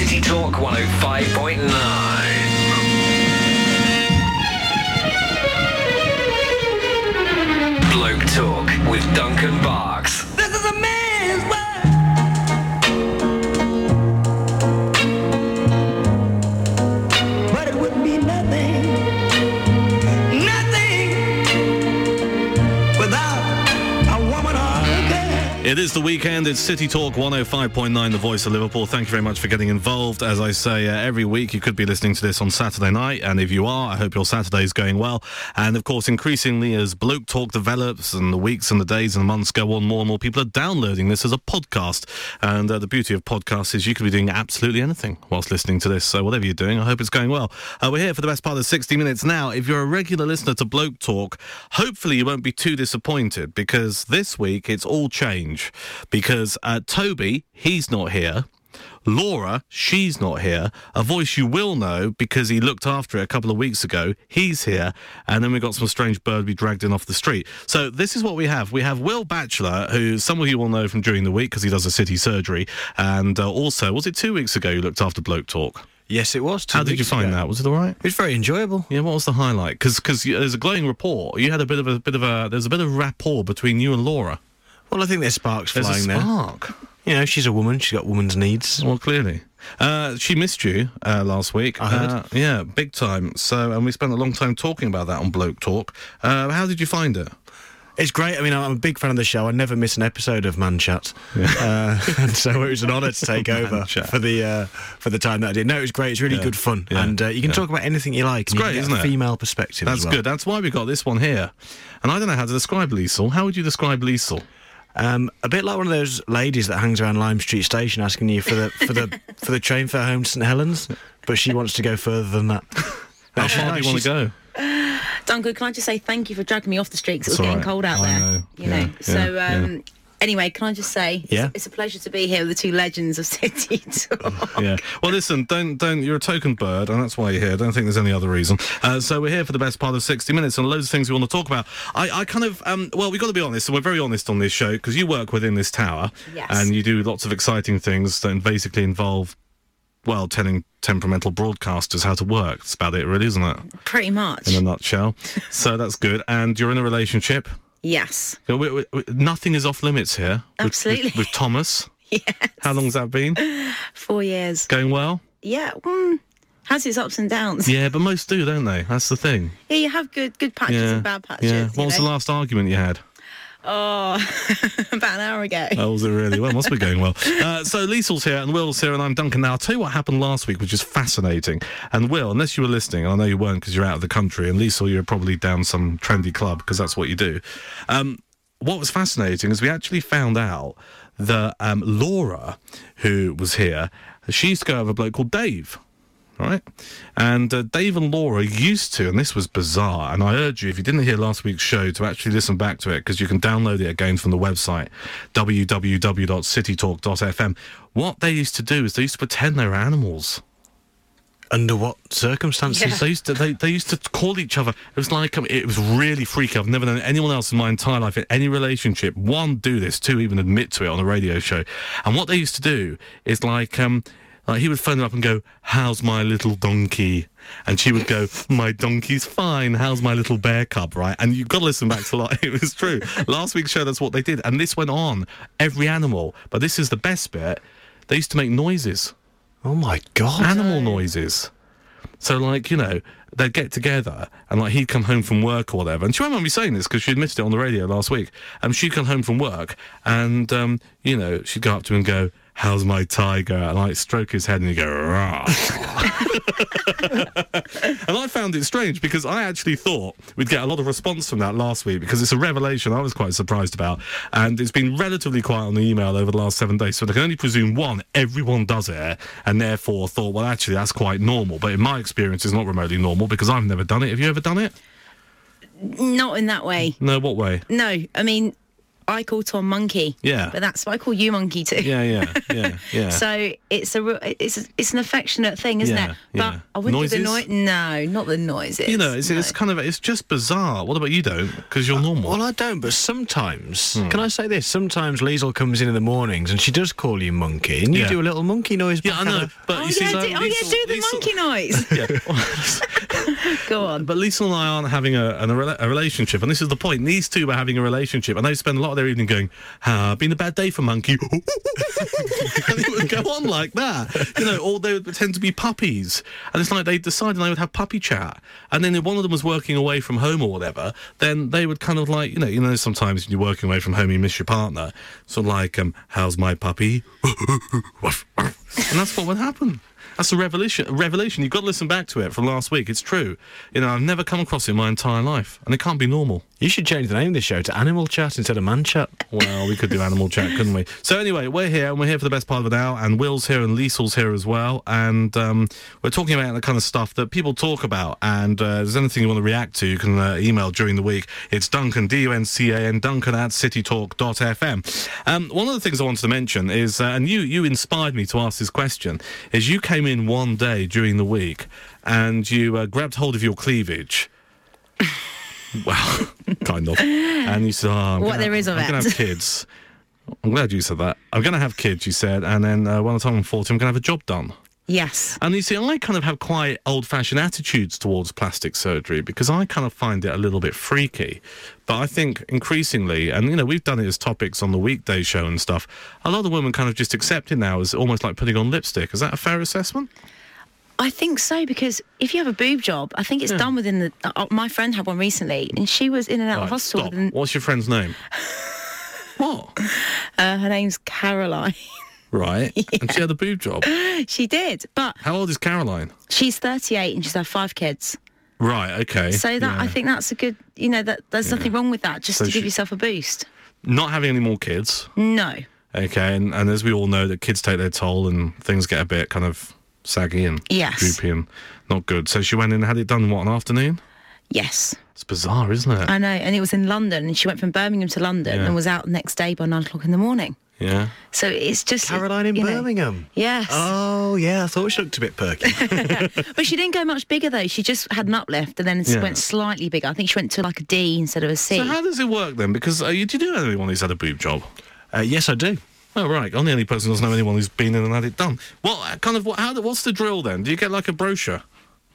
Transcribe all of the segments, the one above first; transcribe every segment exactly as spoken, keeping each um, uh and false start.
City Talk one oh five point nine. Bloke Talk with Duncan Barks. This is a man's world. But it would be nothing, nothing without a woman or a girl. It is the weekend. It's City Talk one oh five point nine, the voice of Liverpool. Thank you very much for getting involved. As I say, uh, every week you could be listening to this on Saturday night, and if you are, I hope your Saturday is going well. And of course, increasingly as Bloke Talk develops and the weeks and the days and the months go on, more and more people are downloading this as a podcast. And uh, the beauty of podcasts is you could be doing absolutely anything whilst listening to this. So whatever you're doing, I hope it's going well. Uh, we're here for the best part of sixty minutes now. If you're a regular listener to Bloke Talk, hopefully you won't be too disappointed, because this week it's all change. Because uh, Toby, he's not here. Laura, she's not here. A voice you will know because he looked after it a couple of weeks ago. He's here. And then we've got some strange bird we dragged in off the street. So this is what we have. We have Will Batchelor, who some of you will know from during the week because he does a city surgery. And uh, also, was it two weeks ago you looked after Bloke Talk? Yes, it was. How did you find ago. that? Was it all right? It was very enjoyable. Yeah, what was the highlight? Because because there's a glowing report. You had a bit of a bit of a there's a bit of rapport between you and Laura. Well, I think there's sparks There's flying a spark. there. You know, she's a woman. She's got woman's needs. Well, clearly. Uh, she missed you uh, last week. I heard. Uh, yeah, big time. So, and we spent a long time talking about that on Bloke Talk. Uh, how did you find it? It's great. I mean, I'm a big fan of the show. I never miss an episode of Man Chat. Yeah. Uh, and so it was an honour to take over Chat. for the uh, for the time that I did. No, it was great. It's really Yeah. good fun. Yeah. And uh, you can Yeah. talk about anything you like. It's and great, you can isn't get a it? female perspective That's as well. good. That's why we got this one here. And I don't know how to describe Liesl. How would you describe Liesl? Um, a bit like one of those ladies that hangs around Lime Street Station asking you for the for the for the train fare home to St Helens, but she wants to go further than that. How No, she's far do nice. you want to She's- go? Duncan, can I just say thank you for dragging me off the street 'cause it was It's all getting right. cold out I there. know. You Yeah, know. yeah, So um, yeah. anyway, can I just say Yeah. it's, it's a pleasure to be here with the two legends of City Talk. Yeah. Well, listen, don't, don't, you're a token bird, and that's why you're here. I don't think there's any other reason. Uh, so we're here for the best part of sixty minutes, and loads of things we want to talk about. I, I kind of, um, well, we've got to be honest, and we're very honest on this show, because you work within this tower, Yes. and you do lots of exciting things that basically involve, well, telling temperamental broadcasters how to work. That's about it, really, isn't it? Pretty much. In a nutshell. So that's good. And you're in a relationship. Yes. We, we, we, nothing is off limits here. with- Absolutely. With, with Thomas. Yes. How long's that been? Four years. Going well? Yeah. Mm, has its ups and downs. Yeah, but most do, don't they? That's the thing. Yeah, you have good good patches Yeah. and bad patches. Yeah. you What was the know. last argument you had? Oh, about an hour ago. Oh, was it really? Well, must be going well. Uh, so Liesl's here and Will's here and I'm Duncan. Now, I'll tell you what happened last week, which is fascinating. And Will, unless you were listening, and I know you weren't because you're out of the country, and Liesl, you're probably down some trendy club because that's what you do. Um, what was fascinating is we actually found out that um, Laura, who was here, she used to go with a bloke called Dave. Right? And uh, Dave and Laura used to, and this was bizarre, and I urge you, if you didn't hear last week's show, to actually listen back to it, because you can download it again from the website, w w w dot city talk dot f m. What they used to do is they used to pretend they were animals. Under what circumstances? Yeah. They used to they, they used to call each other. It was like um, it was really freaky. I've never known anyone else in my entire life in any relationship, one, do this, two, even admit to it on a radio show. And what they used to do is like um like he would phone her up and go, "How's my little donkey?" And she would go, "My donkey's fine. How's my little bear cub?" Right? And you've got to listen back to like it was true. Last week's show, that's what they did, and this went on every animal. But this is the best bit. They used to make noises. Oh my God. Animal noises. So, like, you know, they'd get together and, like, he'd come home from work or whatever. And she won't mind me saying this because she admitted it on the radio last week. Um, she'd come home from work and, um, you know, she'd go up to him and go, "How's my tiger?" And I'd stroke his head and he'd go, "Rah." And I found it strange because I actually thought we'd get a lot of response from that last week because it's a revelation I was quite surprised about. And it's been relatively quiet on the email over the last seven days. So I can only presume, one, everyone does it and therefore thought, well, actually, that's quite normal. But in my experience, it's not remotely normal because I've never done it. Have you ever done it? Not in that way. No, what way? No, I mean, I call Tom Monkey. Yeah. But that's what I call you Monkey too. Yeah, yeah, yeah, yeah. So it's a re- it's it's an affectionate thing, isn't Yeah, it? yeah. But I wouldn't do the Noises? noise. No, not the noises. You know, it's, no. it's kind of, it's just bizarre. What about you don't? Because you're normal. Well, I don't, but sometimes, Hmm. can I say this? Sometimes Liesl comes in in the mornings and she does call you monkey, and you Yeah. do a little monkey noise yeah, back I at know. her. But Oh you see, yeah, so do, oh yeah, Liesl- do the Liesl- monkey noise. Yeah. Go on. But Lisa and I aren't having a, an, a, rela- a relationship, and this is the point. These two are having a relationship, and they spend a lot of their evening going, "Ah, been a bad day for Monkey," and it would go on like that, you know. Or they would pretend to be puppies, and it's like they decided they would have puppy chat, and then if one of them was working away from home or whatever, then they would kind of like, you know, you know, sometimes when you're working away from home, you miss your partner, sort of like, um, "How's my puppy?" and that's what would happen. That's a revelation. Revelation. You've got to listen back to it from last week. It's true. You know, I've never come across it in my entire life, and it can't be normal. You should change the name of this show to Animal Chat instead of Man Chat. Well, we could do animal chat, couldn't we? So anyway, we're here, and we're here for the best part of an hour, and Will's here, and Liesl's here as well, and um, we're talking about the kind of stuff that people talk about, and uh, if there's anything you want to react to, you can uh, email during the week. It's Duncan, D U N C A N, Duncan at citytalk dot f m. Um, one of the things I wanted to mention is, uh, and you, you inspired me to ask this question, is you came in one day during the week, and you uh, grabbed hold of your cleavage. Well, kind of. And you said, oh, I'm What gonna, there is of I'm it. going to have kids. I'm glad you said that. I'm going to have kids, you said, and then uh, one time I'm forty, I'm going to have a job done. Yes. And you see, I kind of have quite old-fashioned attitudes towards plastic surgery because I kind of find it a little bit freaky. But I think increasingly, and, you know, we've done it as topics on the weekday show and stuff, a lot of women kind of just accept it now as almost like putting on lipstick. Is that a fair assessment? I think so, because if you have a boob job, I think it's done within the... Uh, my friend had one recently, and she was in and out Right, of hospital. stop. within- What's your friend's name? What? Uh, her name's Caroline. Right. And she had a boob job. She did, but How old is Caroline? she's thirty-eight and she's had five kids. Right, okay. So that Yeah. I think that's a good... You know, that there's nothing wrong with that, just So to give she- yourself a boost. Not having any more kids. No. Okay, and, and as we all know, that kids take their toll and things get a bit kind of saggy and Yes. droopy and not good. So she went in and had it done, what, an afternoon? Yes. It's bizarre, isn't it? I know, and it was in London, and she went from Birmingham to London Yeah. and was out the next day by nine o'clock in the morning. Yeah. So it's just... Caroline in you know- Birmingham. Yes. Oh, yeah, I thought she looked a bit perky. But she didn't go much bigger, though. She just had an uplift and then it Yeah. went slightly bigger. I think she went to like a D instead of a C. So how does it work then? Because uh, you, do you know anyone who's had a boob job? uh, yes, I do. Oh, right. I'm the only person who doesn't know anyone who's been in and had it done. Well, uh, kind of, what, how, what's the drill then? Do you get like a brochure?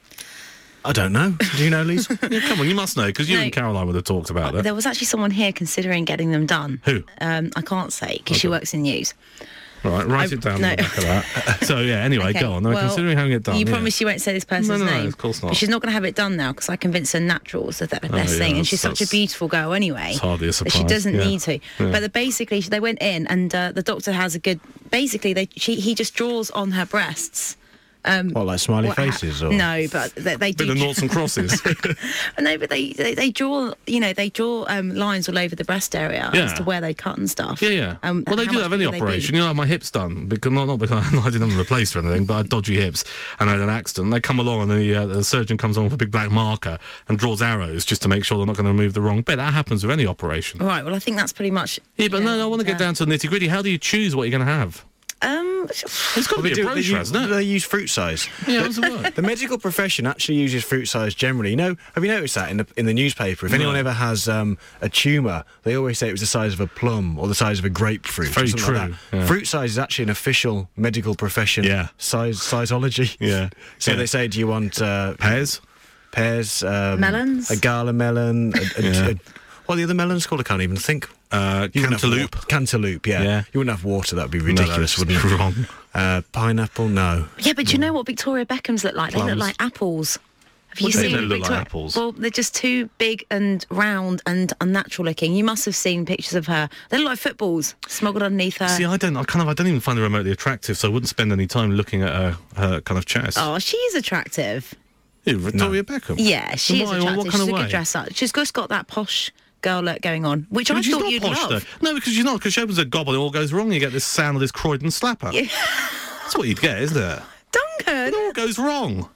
I don't know. Do you know, Lisa? Yeah, come on, you must know, because you No. and Caroline would have talked about that. There was actually someone here considering getting them done. Who? Um, I can't say because she Okay. works in news. All right, write I- it down no. on the back of that. So, yeah, anyway, Okay, go on. They're well, considering having it done. You yeah. promise you won't say this person's No, no, no, name. of course not. But she's not going to have it done now because I convinced her natural's the th- best yeah, thing, and that's- she's such a that's- beautiful girl anyway. it's hardly a that She surprise, doesn't yeah. need to. Yeah. But the, basically, they went in, and uh, the doctor has a good. Basically, they she, he just draws on her breasts. Um, What, like smiley what ha- faces? Or? No, but they, they Bit do. of noughts and crosses. No, but they, they, they draw, you know, they draw um, lines all over the breast area Yeah. as to where they cut and stuff. Yeah, yeah. Um, well, they how do much have any bigger they be. operation. You know, I had my hips done because not not because I didn't have them replaced or anything, but I had dodgy hips and I had an accident. They come along and the, uh, the surgeon comes on with a big black marker and draws arrows just to make sure they're not going to remove the wrong bit. That happens with any operation. Right, well, I think that's pretty much... Yeah, but you no, know, no, I want to get yeah. down to the nitty gritty. How do you choose what you're going to have? Um, It's got to They, be a do, they, brochure, use, hasn't it? they use fruit size. Yeah, how does it work? The medical profession actually uses fruit size generally. You know, have you noticed that in the in the newspaper? If anyone No. ever has um, a tumour, they always say it was the size of a plum or the size of a grapefruit. It's very or something like true, that. yeah. Fruit size is actually an official medical profession. Yeah. Size sizology. Yeah. So Yeah. they say, do you want uh, Pears? pears, um, Melons? a gala melon, a, a, Yeah. a, what are the other melons called? I can't even think. Uh, You wouldn't have cantaloupe? wa- Cantaloupe, yeah. Yeah. You wouldn't have water, that'd be No, ridiculous, that's wouldn't it? wrong. Uh, pineapple, no. yeah, but do you know what Victoria Beckham's look like? They Plums. look like apples. Have you What do you seen mean they look like Victoria? apples? Well, they're just too big and round and unnatural looking. You must have seen pictures of her. They look like footballs smuggled underneath her. See, I don't. I kind of. I don't even find her remotely attractive, so I wouldn't spend any time looking at her, her kind of chest. Oh, she is attractive. Who, Victoria Beckham. Yeah, she In is what- attractive. What kind She's of a way? good dresser. She's just got that posh girl look going on, which I But she's thought not you'd posh, love. though. No, because she's not. Because she opens a gob and it all goes wrong. You get this sound of this Croydon slapper. Yeah. That's what you'd get, isn't it? Duncan. It all goes wrong.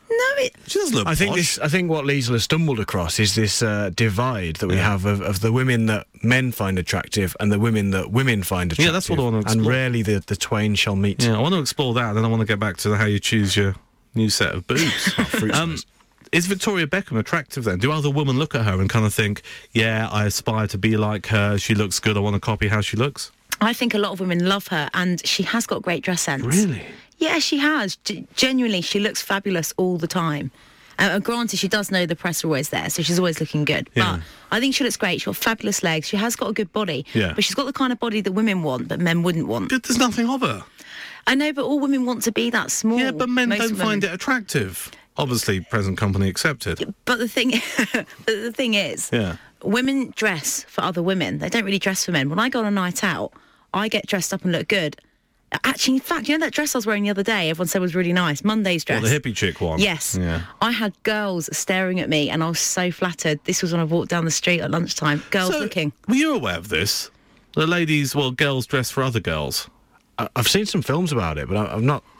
No, it, She does look I think posh. this. I think what Liesl has stumbled across is this uh, divide that we have of, of the women that men find attractive and the women that women find attractive. Yeah, that's what I want to And explore. rarely the, the twain shall meet. Yeah, I want to explore that, and then I want to get back to how you choose your new set of boobs. fruit um, slice. is Victoria Beckham attractive then? Do other women look at her and kind of think, yeah, I aspire to be like her, she looks good, I want to copy how she looks? I think a lot of women love her, and she has got great dress sense. Really? Yeah, she has. G- genuinely, she looks fabulous all the time. Uh, and granted, she does know the press are always there, so she's always looking good. Yeah. But I think she looks great. She's got fabulous legs. She has got a good body. Yeah. But she's got the kind of body that women want, but men wouldn't want. But there's nothing of her. I know, but all women want to be that small. Yeah, but men Most don't women. find it attractive. Obviously, present company accepted. But the thing, but the thing is, Yeah. women dress for other women. They don't really dress for men. When I go on a night out, I get dressed up and look good. Actually, in fact, you know that dress I was wearing the other day, everyone said was really nice, Monday's dress. Well, the hippie chick one. Yes. Yeah. I had girls staring at me and I was so flattered. This was when I walked down the street at lunchtime. Girls So, looking. were you aware of this? The ladies, well, girls dress for other girls. I, I've seen some films about it, but I, I'm not.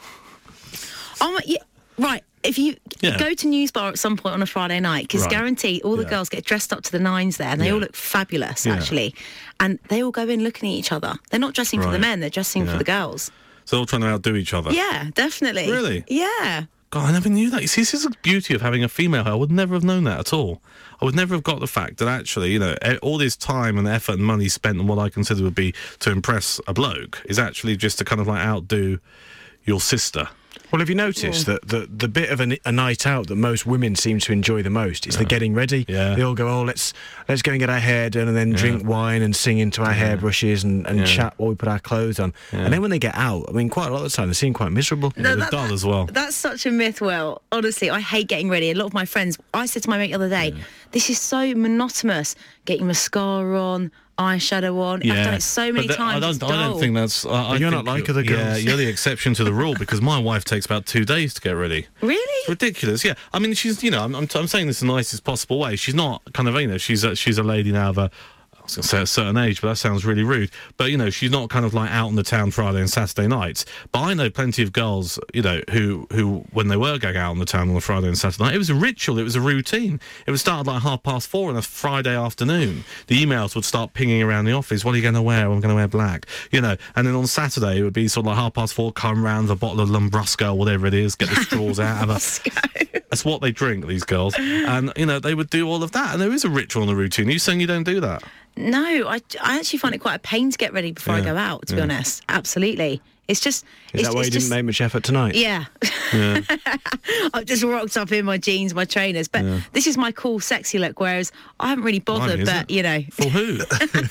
Oh, my, yeah, right. If you Yeah. go to News Bar at some point on a Friday night, because Right. guaranteed all the Yeah. girls get dressed up to the nines there and they Yeah. all look fabulous, Yeah. actually. And they all go in looking at each other. They're not dressing for the Right. men, they're dressing Yeah. for the girls. So they're all trying to outdo each other. Yeah, definitely. Really? Yeah. God, I never knew that. You see, this is the beauty of having a female hair. I would never have known that at all. I would never have got the fact that actually, you know, e- all this time and effort and money spent on what I consider would be to impress a bloke is actually just to kind of like outdo your sister. Well, have you noticed that the, the bit of a, a night out that most women seem to enjoy the most is the getting ready? Yeah. They all go, oh, let's let's go and get our hair done and then drink wine and sing into our hairbrushes and, and Yeah. chat while we put our clothes on. And then when they get out, I mean, quite a lot of the time they seem quite miserable. Yeah, they're dull as well. That's such a myth, Will. Honestly, I hate getting ready. A lot of my friends, I said to my mate the other day, this is so monotonous. Getting mascara on, eyeshadow on. I've done it so many but th- times. I it's don't, I don't dull. think that's. I, I you're think not like you're- other Yeah, girls. you're the exception to the rule because my wife takes about two days to get ready. Really? It's ridiculous. Yeah, I mean, she's you know, I'm, I'm, I'm saying this in the nicest possible way. She's not kind of you know, she's a, she's a lady now of a. I was going to say a certain age, but that sounds really rude. But, you know, she's not kind of like out on the town Friday and Saturday nights. But I know plenty of girls, you know, who, who when they were going out on the town on a Friday and Saturday night, it was a ritual, it was a routine. It would start at like half past four on a Friday afternoon. The emails would start pinging around the office. What are you going to wear? I'm going to wear black. You know, and then on Saturday it would be sort of like half past four, come round with a bottle of Lambrusco or whatever it is, get the straws out. Have a, that's what they drink, these girls. And, you know, they would do all of that. And there is a ritual and a routine. Are you saying you don't do that? No, I, I actually find it quite a pain to get ready before I Yeah, go out, to yeah. be honest. Absolutely. It's just... Is it's, that why it's you just, didn't make much effort tonight? Yeah. Yeah. I've just rocked up in my jeans, my trainers. But this is my cool, sexy look, whereas I haven't really bothered, Blimey, is but, it? you know, For who?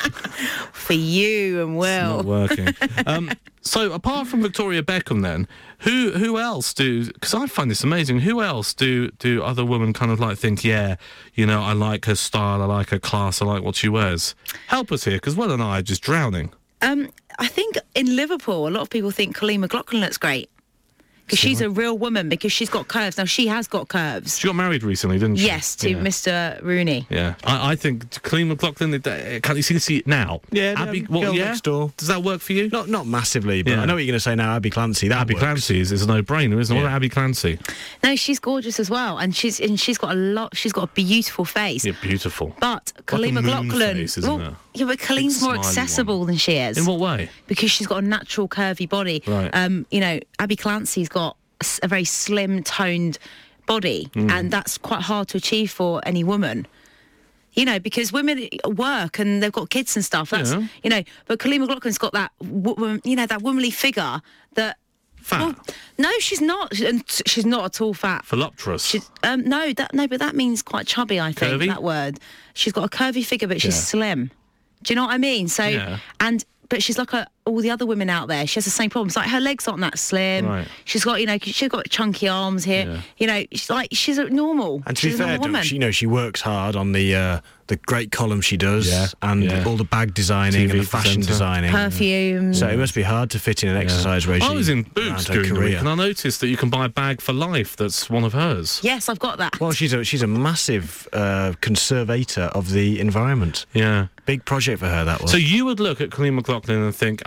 for you and Will. Not working. Um, so apart from Victoria Beckham, then who who else do? Because I find this amazing. Who else do do other women kind of like think? Yeah, you know, I like her style, I like her class, I like what she wears. Help us here, because Will and I are just drowning. Um, I think in Liverpool, a lot of people think Colleen McLaughlin looks great. Because she's a real woman, because she's got curves. Now, she has got curves. She got married recently, didn't she? Yes, to Yeah. Mister Rooney. Yeah, I, I think Colleen McLaughlin. it- it- Can you see, see it now? Yeah, Abby. um, What, Girl yeah? Next Door. Does that work for you? Not not massively, but Yeah. I know what you're going to say now. Abby Clancy. That Abby works. Clancy is, is a no-brainer, isn't it? What Yeah. about Abby Clancy? No, she's gorgeous as well, and she's and she's got a lot. She's got a beautiful face. Yeah, beautiful. But Colleen a moon McLaughlin, face, isn't well, it? yeah, but Colleen's more smiley accessible than she is In what way? because she's got a natural curvy body. Right. Um, you know, Abby Clancy's got a, s- a very slim toned body, Hmm. and that's quite hard to achieve for any woman. You know, because women work and they've got kids and stuff. That's Yeah. you know, but Colleen McLaughlin's got that, wo- you know, that womanly figure that. Fat. Well, no, she's not, and she's not at all fat. Voluptuous. She's, um, no, that no, but that means quite chubby. I think Curvy? that word. She's got a curvy figure, but she's Yeah. slim. Do you know what I mean? So, Yeah. and but she's like a, all the other women out there. She has the same problems. Like her legs aren't that slim. Right. She's got, you know, she's got chunky arms here. Yeah. You know, she's like she's a normal. And to be she's a fair, normal don't woman. she, you know, she works hard on the uh, the great column she does, Yeah, and yeah. all the bag designing T V and the fashion presenter. designing. Perfume. So it must be hard to fit in an exercise regime. I was in around Boots her during the week, career. and I noticed that you can buy a bag for life that's one of hers. Yes, I've got that. Well, she's a she's a massive uh, conservator of the environment. Yeah. Big project for her, that was. So you would look at Colleen McLaughlin and think, I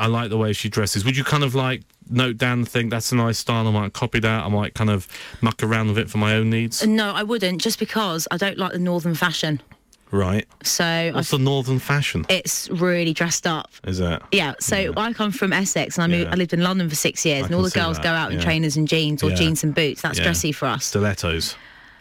like the way she dresses. Would you kind of like note down and think that's a nice style, I might copy that, I might kind of muck around with it for my own needs? No, I wouldn't, just because I don't like the northern fashion. Right. So What's I, the northern fashion? it's really dressed up. Is it? Yeah, so Yeah. I come from Essex and I moved, Yeah. I lived in London for six years I and all can the see girls that, go out in yeah. trainers and jeans or Yeah. jeans and boots. That's Yeah. dressy for us. Stilettos.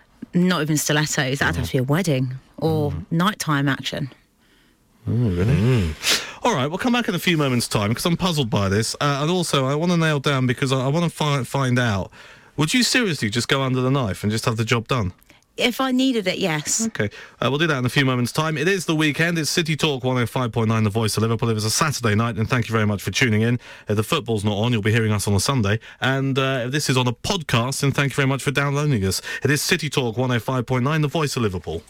Not even stilettos. That'd have to be a wedding or Mm. nighttime action. Oh, really? All right, we'll come back in a few moments' time because I'm puzzled by this. Uh, and also, I want to nail down because I, I want to fi- find out, would you seriously just go under the knife and just have the job done? If I needed it, yes. Okay, uh, we'll do that in a few moments' time. It is the weekend. It's City Talk one oh five point nine, The Voice of Liverpool. It was a Saturday night, and thank you very much for tuning in. If the football's not on, you'll be hearing us on a Sunday. And uh, if this is on a podcast, then thank you very much for downloading us. It is City Talk one oh five point nine, The Voice of Liverpool.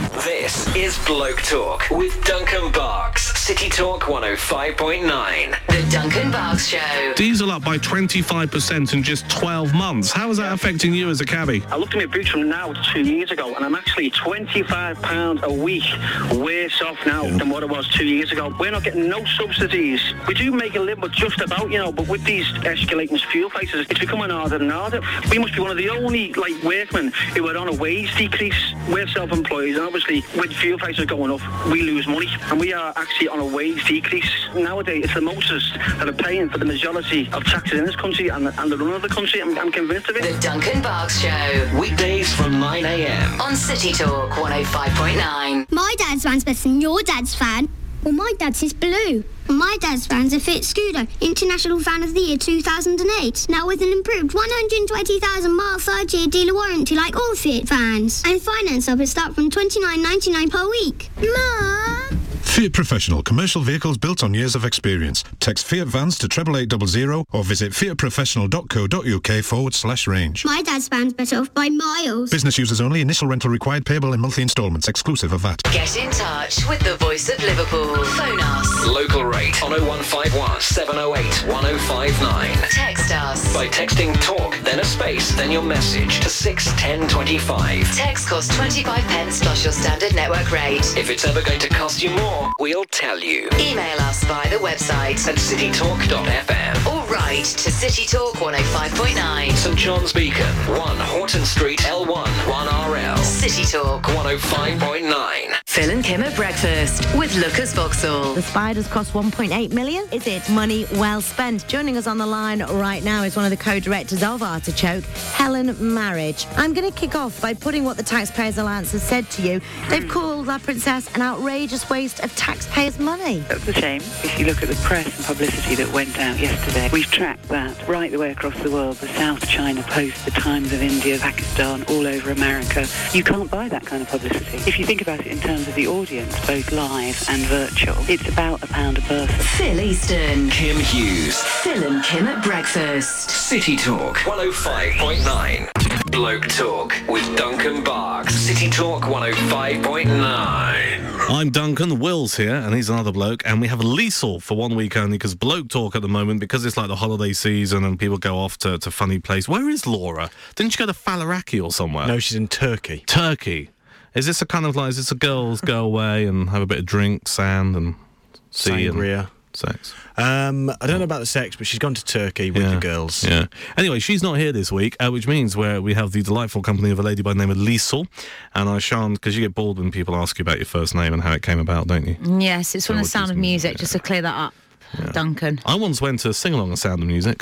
This is Bloke Talk with Duncan Barks. City Talk one oh five point nine. The Duncan Barks Show. Diesel up by twenty-five percent in just twelve months. How is that affecting you as a cabbie? I looked at my boots from now to two years ago, and I'm actually twenty-five pounds a week worse off now than what it was two years ago. We're not getting no subsidies. We do make a living, but just about, you know, but with these escalating fuel prices, it's becoming harder and harder. We must be one of the only, like, workmen who are on a wage decrease. We're self-employed, and obviously, with fuel prices going up, we lose money, and we are actually on a wage decrease. Nowadays, it's the motorists that are paying for the majority of taxes in this country and the, and the run of the country. I'm, I'm convinced of it. The Duncan Barks Show. Weekdays from nine a.m. On City Talk one oh five point nine. My dad's van's better than your dad's van. Well, my dad's is blue. My dad's van's a Fiat Scudo, International Van of the Year two thousand eight. Now with an improved one hundred twenty thousand mile third year dealer warranty like all Fiat vans. And finance up will start from twenty-nine ninety-nine per week. Mum! Fiat Professional, commercial vehicles built on years of experience. Text Fiat Vans to eight eight eight zero or visit fiatprofessional.co.uk forward slash range. My dad's van's better off by miles. Business users only. Initial rental required, payable in monthly instalments, exclusive of V A T. Get in touch with the Voice of Liverpool. Phone us. Local rate on oh one five one, seven oh eight, one oh five nine. Text us. By texting TALK, then a space, then your message to six ten twenty-five. Text costs twenty-five pence plus your standard network rate. If it's ever going to cost you more, we'll tell you. Email us via the website At citytalk dot f m. or write to City Talk one oh five point nine. St John's Beacon, one Horton Street, L one, one R L. City Talk. one oh five point nine. Phil and Kim at breakfast with Lucas Vauxhall. The spiders cost one point eight million. Is it money well spent? Joining us on the line right now is one of the co-directors of Artichoke, Helen Marriage. I'm going to kick off by putting what the Taxpayers Alliance has said to you. They've called La Princess an outrageous waste of taxpayers' money. That's a shame. If you look at the press and publicity that went out yesterday, we've tracked that right the way across the world. The South China Post, the Times of India, Pakistan, all over America. You can't buy that kind of publicity. If you think about it in terms of the audience, both live and virtual, it's about a pound a person. Phil Easton. Kim Hughes. Phil and Kim at breakfast. City Talk one oh five point nine. Bloke Talk with Duncan Barks. City Talk one oh five point nine. I'm Duncan, Will's here, and he's another bloke, and we have Liesl for one week only, because Bloke Talk at the moment, because it's like the holiday season and people go off to, to funny place. Where is Laura? Didn't she go to Falaraki or somewhere? No, she's in Turkey. Turkey. Is this a kind of like, is this a girls go away and have a bit of drink, sand, and sea Sangria. and sex? Um, I don't know about the sex, but she's gone to Turkey with Yeah. the girls. Yeah. Anyway, she's not here this week, uh, which means where we have the delightful company of a lady by the name of Liesl, and I shan't, because you get bored when people ask you about your first name and how it came about, don't you? Yes, it's from So the what Sound does of it mean? Music, just to clear that up, Duncan. I once went to sing along a Sound of Music.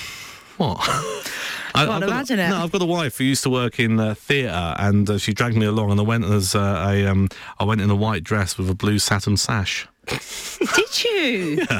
What? I, Can't I've got imagine a, it. No, I've got a wife who used to work in uh, theatre, and uh, she dragged me along, and I went as uh, a um, I went in a white dress with a blue satin sash. Did you? Yeah.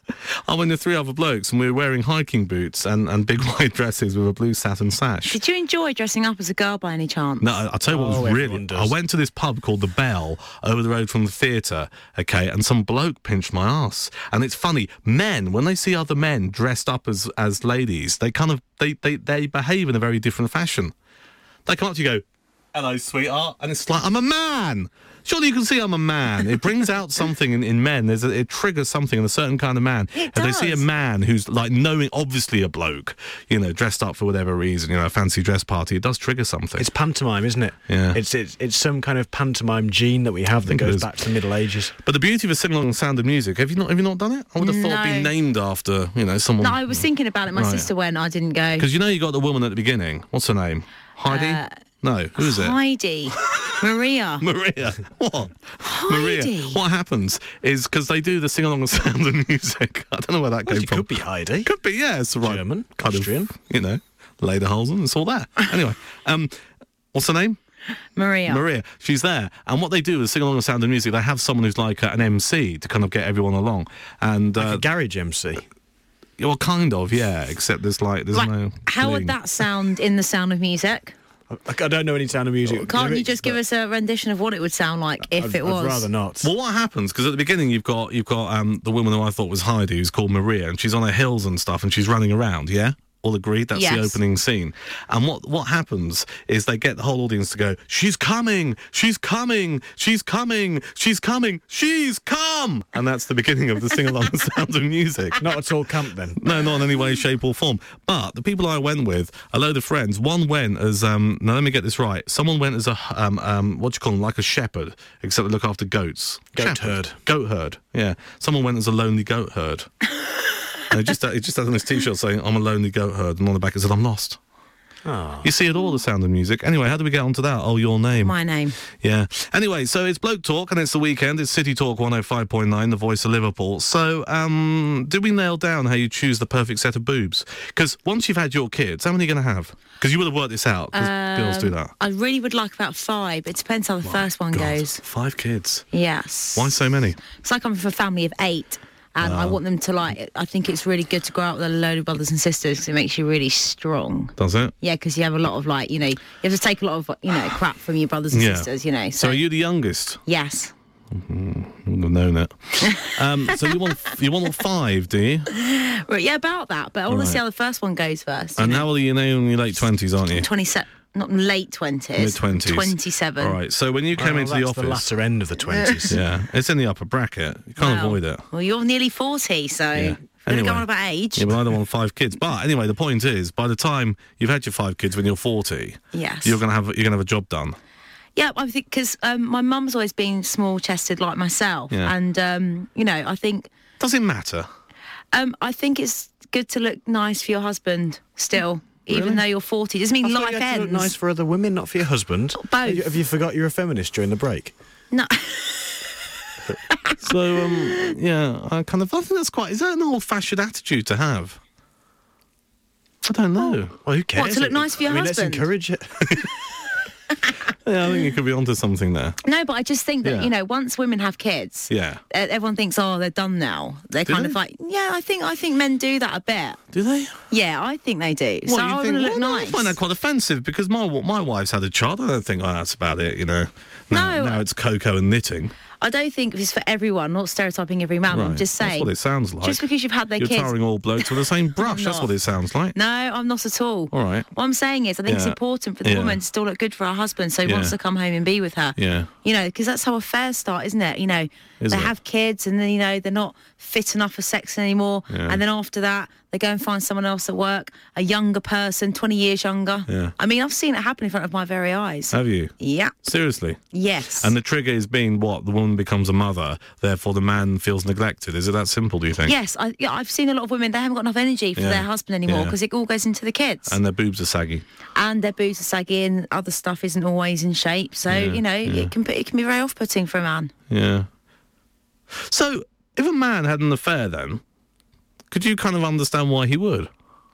I went with three other blokes, and we were wearing hiking boots and, and big white dresses with a blue satin sash. Did you enjoy dressing up as a girl by any chance? No, I- I'll tell you what Oh, was really... everyone does. I went to this pub called The Bell over the road from the theatre, okay, and some bloke pinched my ass. And it's funny, men, when they see other men dressed up as, as ladies, they kind of, they, they, they behave in a very different fashion. They come up to you and go, hello, sweetheart, and it's like, I'm a man! Surely you can see I'm a man. It brings out something in, in men. There's a, it triggers something in a certain kind of man. It If they see a does. man who's like knowing, obviously a bloke, you know, dressed up for whatever reason, you know, a fancy dress party, it does trigger something. It's pantomime, isn't it? Yeah. It's it's it's some kind of pantomime gene that we have that think it goes is. back to the Middle Ages. But the beauty of a sing-along Sound of Music, have you not have you not done it? I would have thought it'd be No. named after, you know, someone. No, I was thinking about it. My Right. sister went. I didn't go. Because you know you got the woman at the beginning. What's her name? Heidi? Uh, no, who is it? Heidi. Maria. Maria. What? Heidi. Maria. What happens is because they do the sing along Sound of Music. I don't know where that Well, came it from. could be Heidi. Could be, yeah. It's the right German, kind Austrian. of, you know, Lederhosen. It's all there. Anyway, um, what's her name? Maria. Maria. She's there. And what they do is sing along the Sound of Music. They have someone who's like uh, an M C to kind of get everyone along. And Like uh, a garage M C. well, kind of, yeah. Except there's like there's Like, no. how would bling. that sound in the Sound of Music? I, I don't know any Sound of Music. Can't you lyrics, just give but us a rendition of what it would sound like if I'd, it was? I'd rather not. Well, what happens? Because at the beginning you've got you've got um, the woman who I thought was Heidi, who's called Maria, and she's on her hills and stuff, and she's running around. Yeah, all agreed. That's the Yes. opening scene. And what what happens is they get the whole audience to go, "She's coming! She's coming! She's coming! She's coming! She's come!" And that's the beginning of the sing along Sound of Music. Not at all camp then. No, not in any way, shape, or form. But the people I went with, a load of friends. One went as um. Now let me get this right. Someone went as a um um. What do you call them? Like a shepherd, except they look after goats. Goat Shepherd. herd. Goat herd. Yeah. Someone went as a lonely goat herd. And it just it just has on his t-shirt saying "I'm a lonely goat herd," and on the back it said "I'm lost." Oh. You see it all, the Sound of Music. Anyway, how do we get onto that? Oh, your name. My name. Yeah. Anyway, so it's Bloke Talk and it's the weekend. It's City Talk one oh five point nine, the voice of Liverpool. So, um, did we nail down how you choose the perfect set of boobs? Because once you've had your kids, how many are you going to have? Because you would have worked this out, because girls do that. I really would like about five. It depends how the first one God, goes. Five kids. Yes. Why so many? It's like I'm from a family of eight. And I want them to like, I think it's really good to grow up with a load of brothers and sisters because it makes you really strong. Does it? Yeah, because you have a lot of like, you know, you have to take a lot of, you know, crap from your brothers and Yeah. sisters, you know. So, So, are you the youngest? yes. Wouldn't have known it. um, so you want you want five, do you? Right, yeah, about that. But I want Right. to see how the first one goes first. And how old are you now? In your late twenties, aren't you? twenty-seven, not late twenties. Mid twenties. twenty-seven. All right. So when you came Well, into that's the office, the latter end of the twenties. yeah, it's in the upper bracket. You can't Wow. avoid it. Well, you're nearly forty, so Yeah. you're Anyway. going on about age. Yeah, but I don't want five kids. But anyway, the point is, by the time you've had your five kids when you're forty, Yes. you're gonna have you're gonna have a job done. Yeah, I think because um, my mum's always been small-chested like myself, Yeah. and um, you know, I think Does it matter? um, I think it's good to look nice for your husband still, even Really? though you're forty. Doesn't mean I thought life you had to ends. look nice for other women, not for your husband. Both. Have you, have you forgot you're a feminist during the break? No, So um, yeah, I kind of I think that's quite. Is that an old-fashioned attitude to have? I don't know. Well, who cares? to look nice for your I mean, husband? Let's encourage it. Yeah, I think you could be onto something there. no, but I just think that Yeah. you know, once women have kids, Yeah. e- everyone thinks, oh, they're done now. They're Do kind they? of like, yeah, I think I think men do that a bit. Do they? Yeah, I think they do. What, so you I think, want to look well, no, nice. I find that quite offensive because my my wife's had a child. I don't think, oh, that's about it, you know. Now, No. now it's cocoa and knitting. I don't think it's for everyone, not stereotyping every man. I'm Right. just saying. That's what it sounds like. Just because you've had their You're kids. tarring all blokes with the same brush. That's not. what it sounds like. No, I'm not at all. All right. What I'm saying is, I think it's Yeah. important for the Yeah. woman to still look good for her husband, so he Yeah. wants to come home and be with her. Yeah. You know, because that's how affairs start, isn't it? You know, Is they it? have kids, and then you know they're not fit enough for sex anymore, Yeah. and then after that they go and find someone else at work, a younger person, twenty years younger. Yeah. I mean, I've seen it happen in front of my very eyes. Have you? Yeah. Seriously? Yes. And the trigger is being what? The woman becomes a mother, therefore the man feels neglected. Is it that simple, do you think? Yes, I, yeah, I've seen a lot of women. They haven't got enough energy for Yeah. their husband anymore Yeah. because it all goes into the kids. And their boobs are saggy. and their boobs are saggy and other stuff isn't always in shape. So, Yeah, you know, yeah. it can be, it can be very off-putting for a man. Yeah. So, if a man had an affair then, could you kind of understand why he would?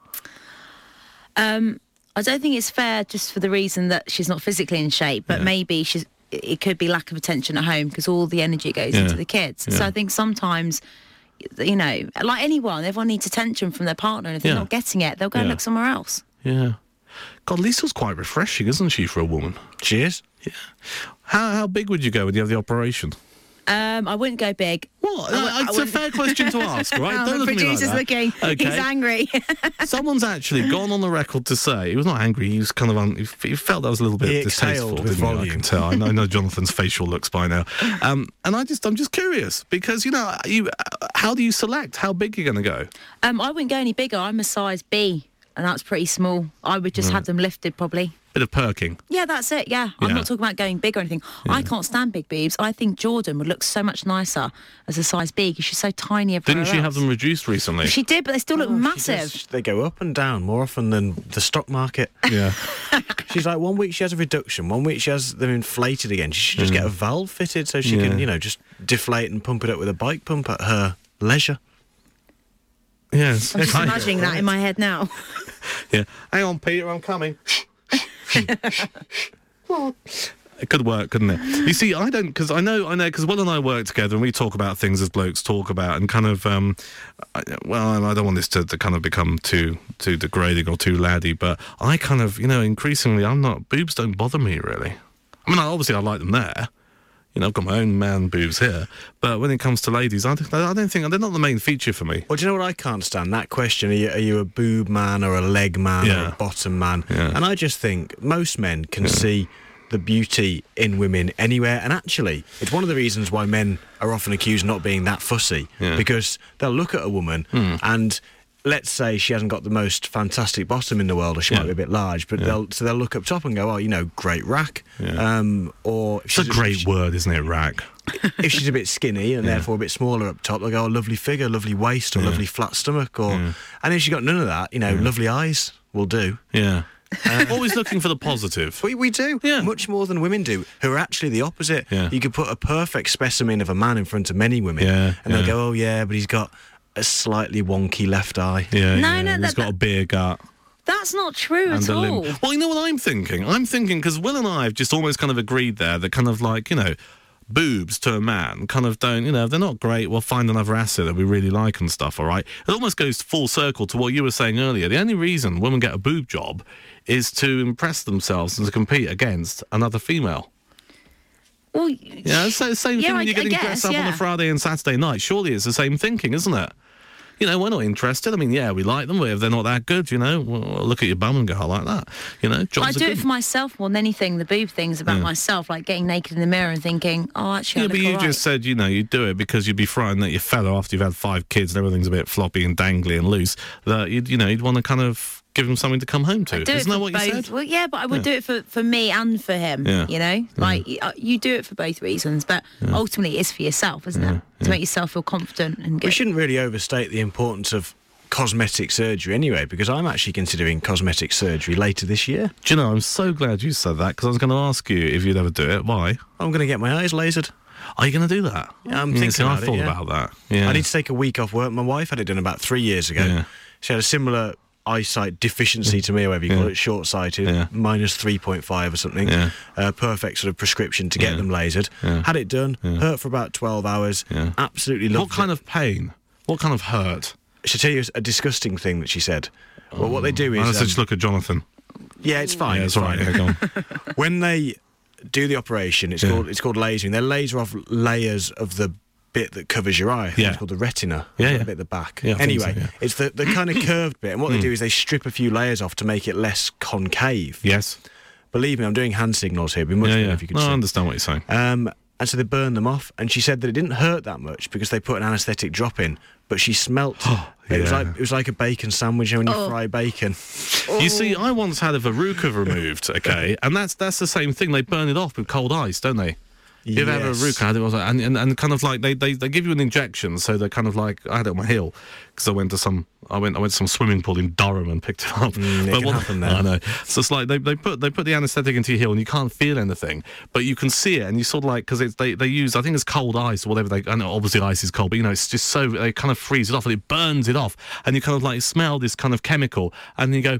Um, I don't think it's fair just for the reason that she's not physically in shape, but Yeah. maybe she's. It could be lack of attention at home because all the energy goes Yeah. into the kids. So Yeah. I think sometimes, you know, like anyone, everyone needs attention from their partner, and if they're Yeah. not getting it, they'll go and Yeah. look somewhere else. Yeah. God, Lisa's quite refreshing, isn't she, for a woman? She is. Yeah. How how big would you go when you have the operation? Um, I wouldn't go big. Why not. Uh, it's a fair question to ask, right? Oh, Don't the look at me like producer's that. looking. Okay. He's angry. Someone's actually gone on the record to say he was not angry. He was kind of un, he he felt that was a little bit He distasteful. exhaled with Didn't he? I volume. can tell. I know, I know Jonathan's facial looks by now. Um, and I just I'm just curious because you know you how do you select how big you're going to go? Um, I wouldn't go any bigger. I'm a size B, and that's pretty small. I would just Right. have them lifted, probably. Bit of perking. Yeah, that's it. Yeah, I'm Yeah. not talking about going big or anything. I can't stand big boobs. I think Jordan would look so much nicer as a size B because she's so tiny. Didn't she else. have them reduced recently? She did, but they still look Oh, she massive. does- They go up and down more often than the stock market. Yeah. She's like, one week she has a reduction, one week she has them inflated again. She should just Mm. get a valve fitted so she Yeah. can, you know, just deflate and pump it up with a bike pump at her leisure. Yes. I'm just imagining that in my head now. Yeah. Hang on, Peter, I'm coming. It could work, couldn't it? You see, I don't, because I know, I know, because Will and I work together and we talk about things as blokes talk about, and kind of, um, I, well, I don't want this to, to kind of become too too degrading or too laddie, but I kind of, you know, increasingly, I'm not, boobs don't bother me really. I mean, obviously, I like them there. You know, I've got my own man boobs here, but when it comes to ladies, I don't, I don't think they're not the main feature for me. Well, do you know what I can't stand? That question, are you, are you a boob man or a leg man or Yeah. a bottom man? Yeah. And I just think most men can see the beauty in women anywhere. And actually, it's one of the reasons why men are often accused of not being that fussy, Yeah. because they'll look at a woman Mm. and let's say she hasn't got the most fantastic bottom in the world, or she Yeah. might be a bit large, but Yeah. they'll so they'll look up top and go, oh, you know, great rack. Yeah. Um, or if It's a she's great word, isn't it, rack? if she's a bit skinny and Yeah. therefore a bit smaller up top, they'll go, oh, lovely figure, lovely waist, or Yeah. lovely flat stomach, or Yeah. and if she's got none of that, you know, lovely eyes will do. Yeah. Always looking for the positive. We, we do, Yeah. much more than women do, who are actually the opposite. Yeah. You could put a perfect specimen of a man in front of many women, Yeah, and they'll yeah. go, oh yeah, but he's got a slightly wonky left eye. Yeah, No, yeah. no, He's that- got a beer gut. That's not true And at a limb. all. Well, you know what I'm thinking? I'm thinking, because Will and I have just almost kind of agreed there that kind of like, you know, boobs to a man kind of don't, you know, if they're not great, we'll find another asset that we really like and stuff, all right? It almost goes full circle to what you were saying earlier. The only reason women get a boob job is to impress themselves and to compete against another female. Well, Yeah, it's the same Yeah, thing I- when you're I getting guess, dressed up on yeah. a Friday and Saturday night. Surely it's the same thinking, isn't it? You know, we're not interested. I mean, yeah, we like them, but if they're not that good, you know, we'll, we'll look at your bum and go, I like that. You know, I jobs are do good. it for myself more than anything. The boob thing's about Yeah. myself, like getting naked in the mirror and thinking, oh, actually, Yeah, I but look you all right. just said, you know, you do it because you'd be frightened that your fella, after you've had five kids and everything's a bit floppy and dangly and loose, that you'd, you know, you'd want to kind of give him something to come home to. I do Isn't it that for what both. you said? Well, yeah, but I would Yeah. do it for, for me and for him. Yeah. You know, like y- you do it for both reasons, but ultimately it's for yourself, isn't it? To make yourself feel confident and We good. shouldn't really overstate the importance of cosmetic surgery anyway, because I'm actually considering cosmetic surgery later this year. Do you know, I'm so glad you said that because I was going to ask you if you'd ever do it. Why? I'm going to get my eyes lasered. Are you going to do that? Yeah, I'm Yeah, thinking see, about I it, thought yeah. about that. Yeah. I need to take a week off work. My wife had it done about three years ago. Yeah. She had a similar eyesight deficiency to me, or whatever you call Yeah. it, short-sighted, Yeah. minus three point five or something. Yeah. Uh, perfect sort of prescription to get Yeah. them lasered. Yeah. Had it done, Yeah. hurt for about twelve hours. Yeah. Absolutely loved What kind it. of pain? What kind of hurt? Should I tell you a disgusting thing that she said? Well, what they do is... I um, just look at Jonathan. yeah, it's fine. Yeah, it's it's all right. fine. Yeah, go on. When they do the operation, it's Yeah. called it's called lasering. They laser off layers of the bit that covers your eye. I think Yeah. It's called the retina. Yeah, The yeah. bit at the back. Yeah, I think anyway, so, yeah. it's the, the kind of curved bit. And what they do is they strip a few layers off to make it less concave. Yes. Believe me, I'm doing hand signals here. It'd be much Yeah, better yeah. if you could No, see. I understand what you're saying. Um, and so they burn them off. And she said that it didn't hurt that much because they put an anaesthetic drop in. But she smelt. It was Yeah. like it was like a bacon sandwich, you know, when you Oh. fry bacon. You see, I once had a verruca removed, okay, and that's that's the same thing. They burn it off with cold ice, don't they? You've had a Yes. verruca, I had it was like- and, and and kind of like they, they, they give you an injection, so they're kind of like I had it on my heel because I went to some I went I went to some swimming pool in Durham and picked it up. Mm, it can what- happen there. I know. So it's like they, they put they put the anaesthetic into your heel and you can't feel anything, but you can see it and you sort of like because it's they they use I think it's cold ice or whatever they I know obviously ice is cold, but you know it's just so they kind of freeze it off and it burns it off and you kind of like smell this kind of chemical and you go.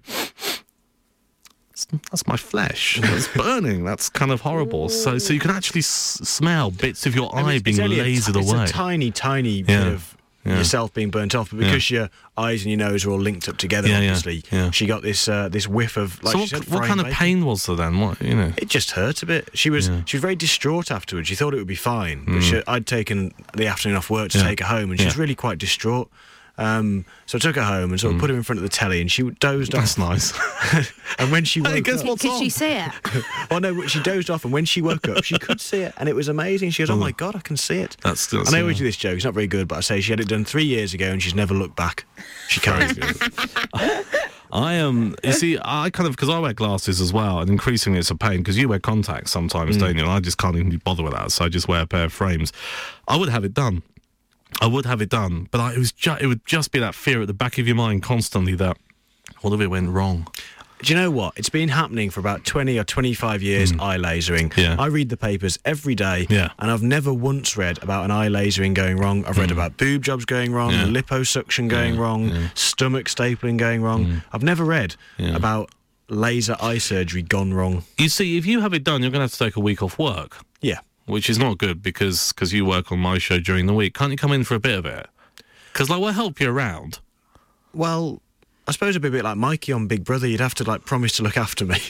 That's my flesh. That's burning. That's kind of horrible. So, so you can actually s- smell bits of your I mean, eye it's- being it's only a lasered ti- away. It's a tiny, tiny Yeah. bit of Yeah. yourself being burnt off, but because your eyes and your nose are all linked up together, Yeah, yeah, obviously, yeah. she got this uh, this whiff of like so she what, said, what frying kind of bacon. pain was there then? What you know? It just hurt a bit. She was Yeah. she was very distraught afterwards. She thought it would be fine, but she, I'd taken the afternoon off work to Yeah. take her home, and she was Yeah. really quite distraught. Um, so I took her home and sort of put her in front of the telly, and she dozed That's off. nice. And when she woke Hey, guess up, what's Could on? she see it? oh no, she dozed off, and when she woke up, she could see it, and it was amazing. She goes, "Oh my god, I can see it." That's, that's and I always uh, do this joke. It's not very good, but I say she had it done three years ago, and she's never looked back. She carries it. I am. Um, you see, I kind of because I wear glasses as well, and increasingly it's a pain because you wear contacts sometimes, don't you? And I just can't even bother with that, so I just wear a pair of frames. I would have it done. I would have it done, but I, it was ju- it would just be that fear at the back of your mind constantly that what if it went wrong? Do you know what? It's been happening for about twenty or twenty-five years, eye lasering. Yeah. I read the papers every day, Yeah. and I've never once read about an eye lasering going wrong. I've read about boob jobs going wrong, Yeah. liposuction going Yeah, wrong, yeah. stomach stapling going wrong. I've never read Yeah. about laser eye surgery gone wrong. You see, if you have it done, you're going to have to take a week off work, Yeah. which is not good because cause you work on my show during the week. Can't you come in for a bit of it? Because like, we'll help you around. Well, I suppose it'd be a bit like Mikey on Big Brother. You'd have to like promise to look after me.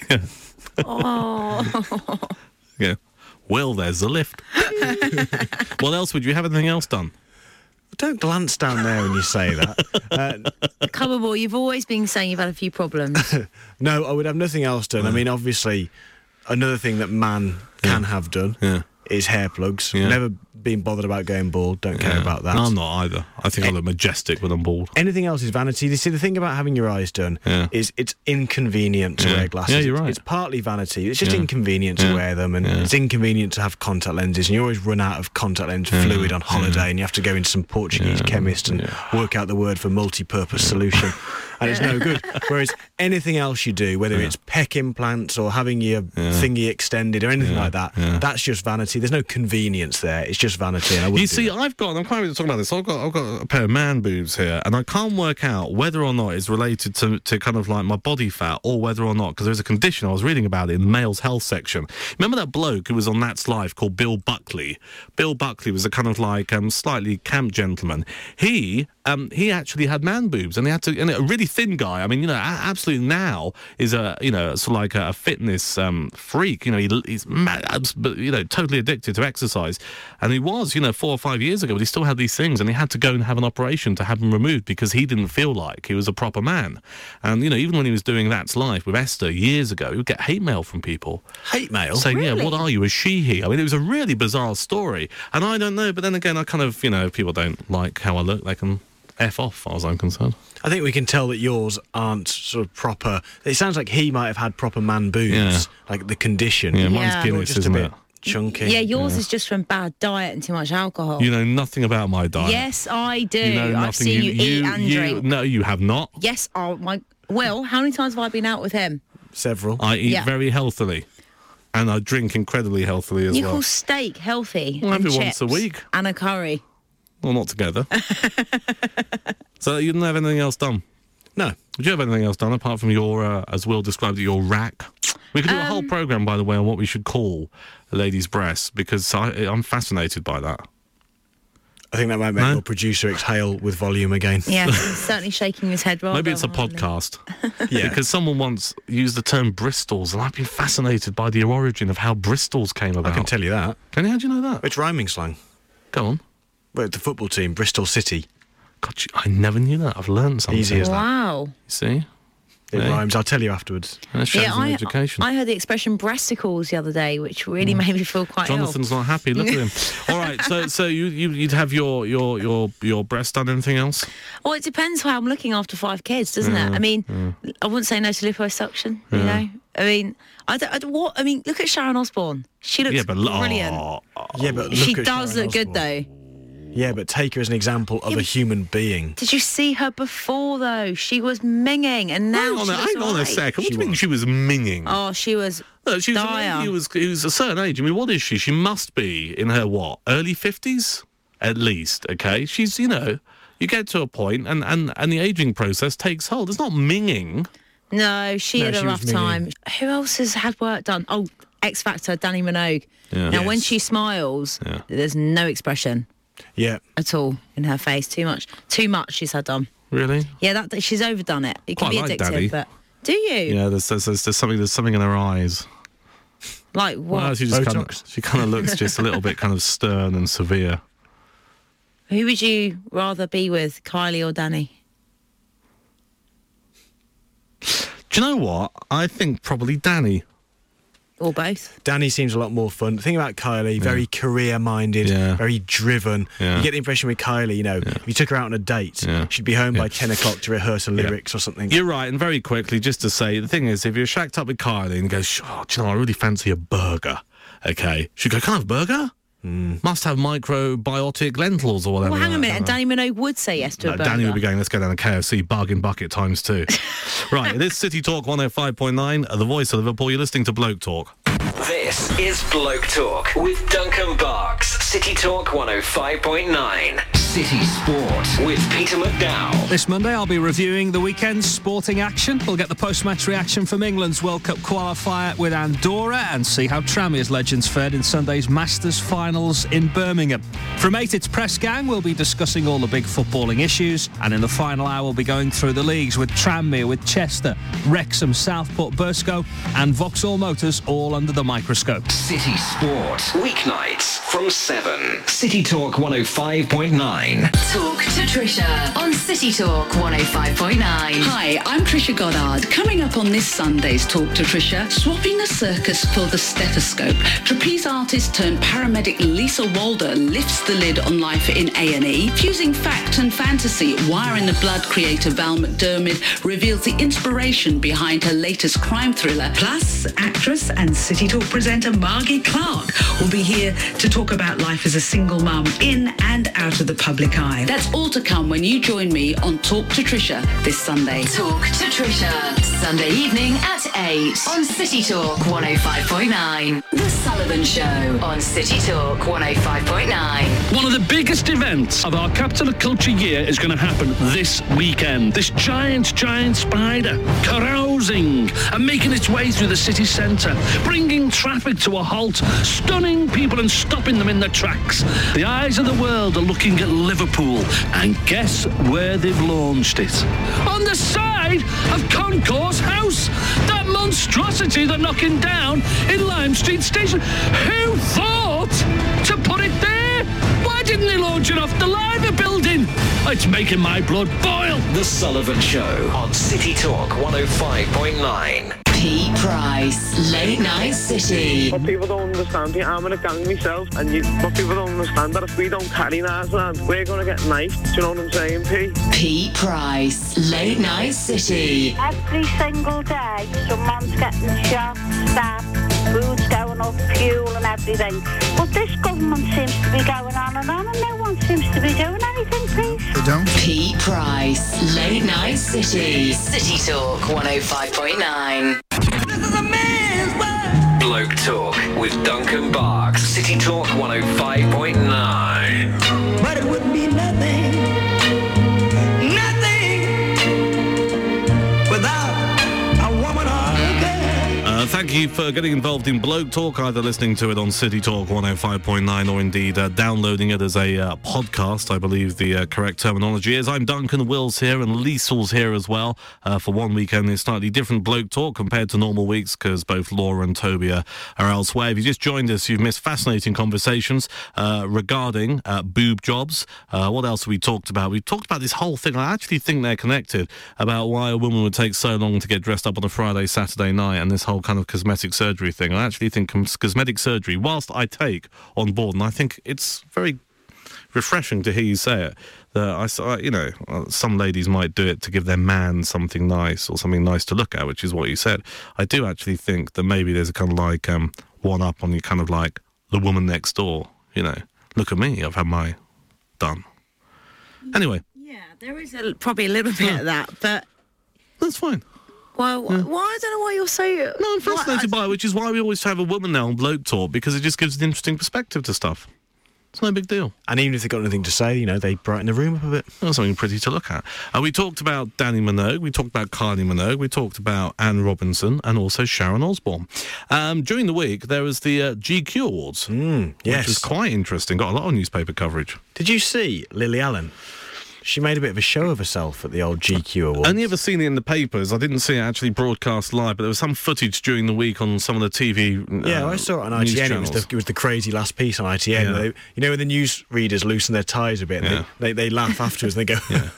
Oh. Yeah. Well, there's the lift. What else would you have? Anything else done? Don't glance down there when you say that. Uh, Come on, boy. You've always been saying you've had a few problems. no, I would have nothing else done. I mean, obviously, another thing that man can have done Yeah. is hair plugs. Yeah. Never been bothered about going bald. Don't care Yeah. about that. No, I'm not either. I think I look majestic when I'm bald. Anything else is vanity. You see, the thing about having your eyes done Yeah. is it's inconvenient to Yeah. wear glasses. Yeah, you're It's- right. It's partly vanity. It's just Yeah. inconvenient to Yeah. wear them, and Yeah. it's inconvenient to have contact lenses, and you always run out of contact lens fluid on holiday, and you have to go into some Portuguese Yeah. chemist and work out the word for multi-purpose solution, and it's no good. Whereas anything else you do, whether it's peck implants or having your thingy extended or anything like that, Yeah. that's just vanity. There's no convenience there. It's just vanity. And I wouldn't You do see, that. I've got, I'm quite ready to talk about this, I've got, I've got a pair of man boobs here, and I can't work out whether or not it's related to, to kind of like my body fat, or whether or not, because there's a condition, I was reading about it in the male's health section. Remember that bloke who was on That's Life called Bill Buckley? Bill Buckley was a kind of like um, slightly camp gentleman. He um, he actually had man boobs, and he had to, and a really thin guy, I mean, you know, a- absolutely now is a, you know, sort of like a, a fitness um, freak, you know, he, he's mad, abs- but, you know, totally addicted to exercise, and he was, you know, four or five years ago, but he still had these things, and he had to go and have an operation to have them removed because he didn't feel like he was a proper man. And, you know, even when he was doing That's Life with Esther years ago, he would get hate mail from people. Hate mail? Saying, yeah, Really? what are you, a she-he? I mean, it was a really bizarre story. And I don't know, but then again, I kind of, you know, if people don't like how I look, they can F off, as far as I'm concerned. I think we can tell that yours aren't sort of proper. It sounds like he might have had proper man boobs, Yeah. like the condition. Yeah, mine's Yeah. Guinness, You're just isn't a bit it? chunky. Yeah, yours is just from bad diet and too much alcohol. You know nothing about my diet. Yes, I do. You know nothing. I've seen you, eat and you- drink. No, you have not. Yes, oh my. Will, how many times have I been out with him? Several. I eat Yeah. very healthily, and I drink incredibly healthily as You well. call steak healthy? Well, and every once a chips week. and a curry. Well, not together. So you didn't have anything else done? No. Did you have anything else done apart from your, uh, as Will described it, your rack? We could do a whole Um, programme, by the way, on what we should call a lady's breast, because I, I'm fascinated by that. I think that might make No? your producer exhale with volume again. Yes, he's certainly shaking his head rather Maybe it's a violently. podcast. Yeah. Because someone once used the term Bristols, and I've been fascinated by the origin of how Bristols came I about. can tell you that. Can you? How do you know that? It's rhyming slang. Go on. But the football team, Bristol City, God, you- I never knew that. I've learned something. Easy as that. Wow. See? it Yeah. rhymes. I'll tell you afterwards. That shows Yeah, an I, education. I heard the expression breasticles the other day, which really made me feel quite Jonathan's not happy. Look at him. All right, so so you, you you'd have your your your your breast done. Anything else? ill. Well, it depends how I'm looking after five kids, doesn't it? I mean, I wouldn't say no to liposuction, you know? I mean, I don't, I don't- what? I mean, look at Sharon Osbourne. She looks yeah, but brilliant. oh, Yeah, but look she at does Sharon look good, Osbourne. though. Yeah, but take her as an example of Yeah, a but- human being. Did you see her before, though? She was minging, and now hang on, she a, looks hang on a alright. second. What She do you mean was. she was minging? Oh, she was No, she was, a dire. lady who was, who was a certain age. I mean, what is she? She must be in her, what, early fifties? At least, okay? She's, you know, you get to a point and, and, and the ageing process takes hold. It's not minging. No, she No, had a she was rough minging. time. Who else has had work done? Oh, X Factor, Danny Minogue. Yeah. Now, when Yes. she smiles, Yeah. there's no expression. Yeah. at all in her face. Too much. Too much she's had done. Really? Yeah, that she's overdone it. It can Quite be like addictive, Daddy. but do you? Yeah, there's, there's, there's, there's something there's something in her eyes. Like what? Well, she just kind of Botox? she kind of looks just a little bit kind of stern and severe. Who would you rather be with, Kylie or Danny? Do you know what? I think probably Danny. Or both? Danny seems a lot more fun. The thing about Kylie, very career-minded, Yeah. very driven. Yeah. You get the impression with Kylie, you know, if you took her out on a date, Yeah. she'd be home Yeah. by ten o'clock to rehearse her lyrics or something. You're right, and very quickly, just to say, the thing is, if you're shacked up with Kylie and goes, oh, do you know, I really fancy a burger, okay, she'd go, can I have a burger? Mm. Must have microbiotic lentils or whatever. Well, hang on a like minute. And that. Danny Minogue would say yes to No, a burger. Danny would be going, let's go down to K F C, bargain bucket times two. Right, it is City Talk one oh five point nine, the voice of Liverpool. You're listening to Bloke Talk. This is Bloke Talk with Duncan Barks. City Talk one oh five point nine. City Sport with Peter McDowell. This Monday I'll be reviewing the weekend's sporting action. We'll get the post-match reaction from England's World Cup qualifier with Andorra and see how Tranmere's legends fared in Sunday's Masters finals in Birmingham. From eight, it's Press Gang. We'll be discussing all the big footballing issues, and in the final hour we'll be going through the leagues with Tranmere, with Chester, Wrexham, Southport, Burscough and Vauxhall Motors all under the microscope. City Sport. Weeknights from seven. City Talk one oh five point nine. Talk to Trisha on City Talk one oh five point nine. Hi, I'm Trisha Goddard. Coming up on this Sunday's Talk to Trisha, swapping the circus for the stethoscope. Trapeze artist turned paramedic Lisa Walder lifts the lid on life in A and E. Fusing fact and fantasy, Wire in the Blood creator Val McDermid reveals the inspiration behind her latest crime thriller. Plus, actress and City Talk presenter Margie Clark will be here to talk about life as a single mum in and out of the public eye. That's all to come when you join me on Talk to Trisha this Sunday. Talk to Trisha, Sunday evening at eight on City Talk one oh five point nine. The Sullivan Show on City Talk one oh five point nine. One of the biggest events of our Capital of Culture year is going to happen this weekend. This giant, giant spider carousing and making its way through the city centre, bringing traffic to a halt, stunning people and stopping them in their tracks. The eyes of the world are looking at Liverpool, and guess where they've launched it? On the side of Concourse House, that monstrosity they're knocking down in Lime Street Station. Who thought to put it there? Why didn't they launch it off the Liver building? It's making my blood boil. The Sullivan Show on City Talk one oh five point nine. Pete Price, Late Night City. What people don't understand, I'm in a gang myself, and you, what people don't understand that if we don't carry knives around, we're going to get knifed. Do you know what I'm saying, Pete? Pete Price, Late Night City. Every single day, someone's getting shot, stabbed, food's going up, fuel and everything. But this government seems to be going on and on, and no one seems to be doing anything, Pete. They don't. Pete Price, Late Night City. City Talk one oh five point nine. Bloke Talk with Duncan Barks. City Talk one oh five point nine. But it would be nothing, nothing without a woman or a girl. Uh, thank you for getting involved in Bloke Talk, either listening to it on City Talk one oh five point nine or indeed uh, downloading it as a uh, podcast, I believe the uh, correct terminology is. I'm Duncan, Will's here and Liesl's here as well uh, for one weekend. It's slightly different Bloke Talk compared to normal weeks because both Laura and Toby are, are elsewhere. If you just joined us, you've missed fascinating conversations uh, regarding uh, boob jobs. Uh, what else have we talked about? We've talked about this whole thing. I actually think they're connected about why a woman would take so long to get dressed up on a Friday, Saturday night and this whole kind of cosmetic surgery thing. I actually think cos- cosmetic surgery, whilst I take on board, and I think it's very refreshing to hear you say it, that I, I you know, some ladies might do it to give their man something nice or something nice to look at, which is what you said. I do actually think that maybe there's a kind of like um, one up on you, kind of like the woman next door, you know, look at me, I've had my done. Anyway. Yeah, there is a, probably a little bit of that, but... That's fine. Well, Yeah. why? I don't know why you're so... No, I'm fascinated by it, which is why we always have a woman now on Bloke Talk, because it just gives an interesting perspective to stuff. It's no big deal. And even if they've got anything to say, you know, they brighten the room up a bit. Well, something pretty to look at. Uh, we talked about Danny Minogue, we talked about Kylie Minogue, we talked about Anne Robinson and also Sharon Osbourne. Um, during the week, there was the uh, G Q Awards, mm, yes. which was quite interesting. Got a lot of newspaper coverage. Did you see Lily Allen? She made a bit of a show of herself at the old G Q Awards. I only ever seen it in the papers. I didn't see it actually broadcast live, but there was some footage during the week on some of the T V. Uh, yeah, I saw it on I T N. It was, the, it was the crazy last piece on I T N. Yeah. They, you know, when the news readers loosen their ties a bit, and Yeah. they, they, they laugh afterwards. And they go,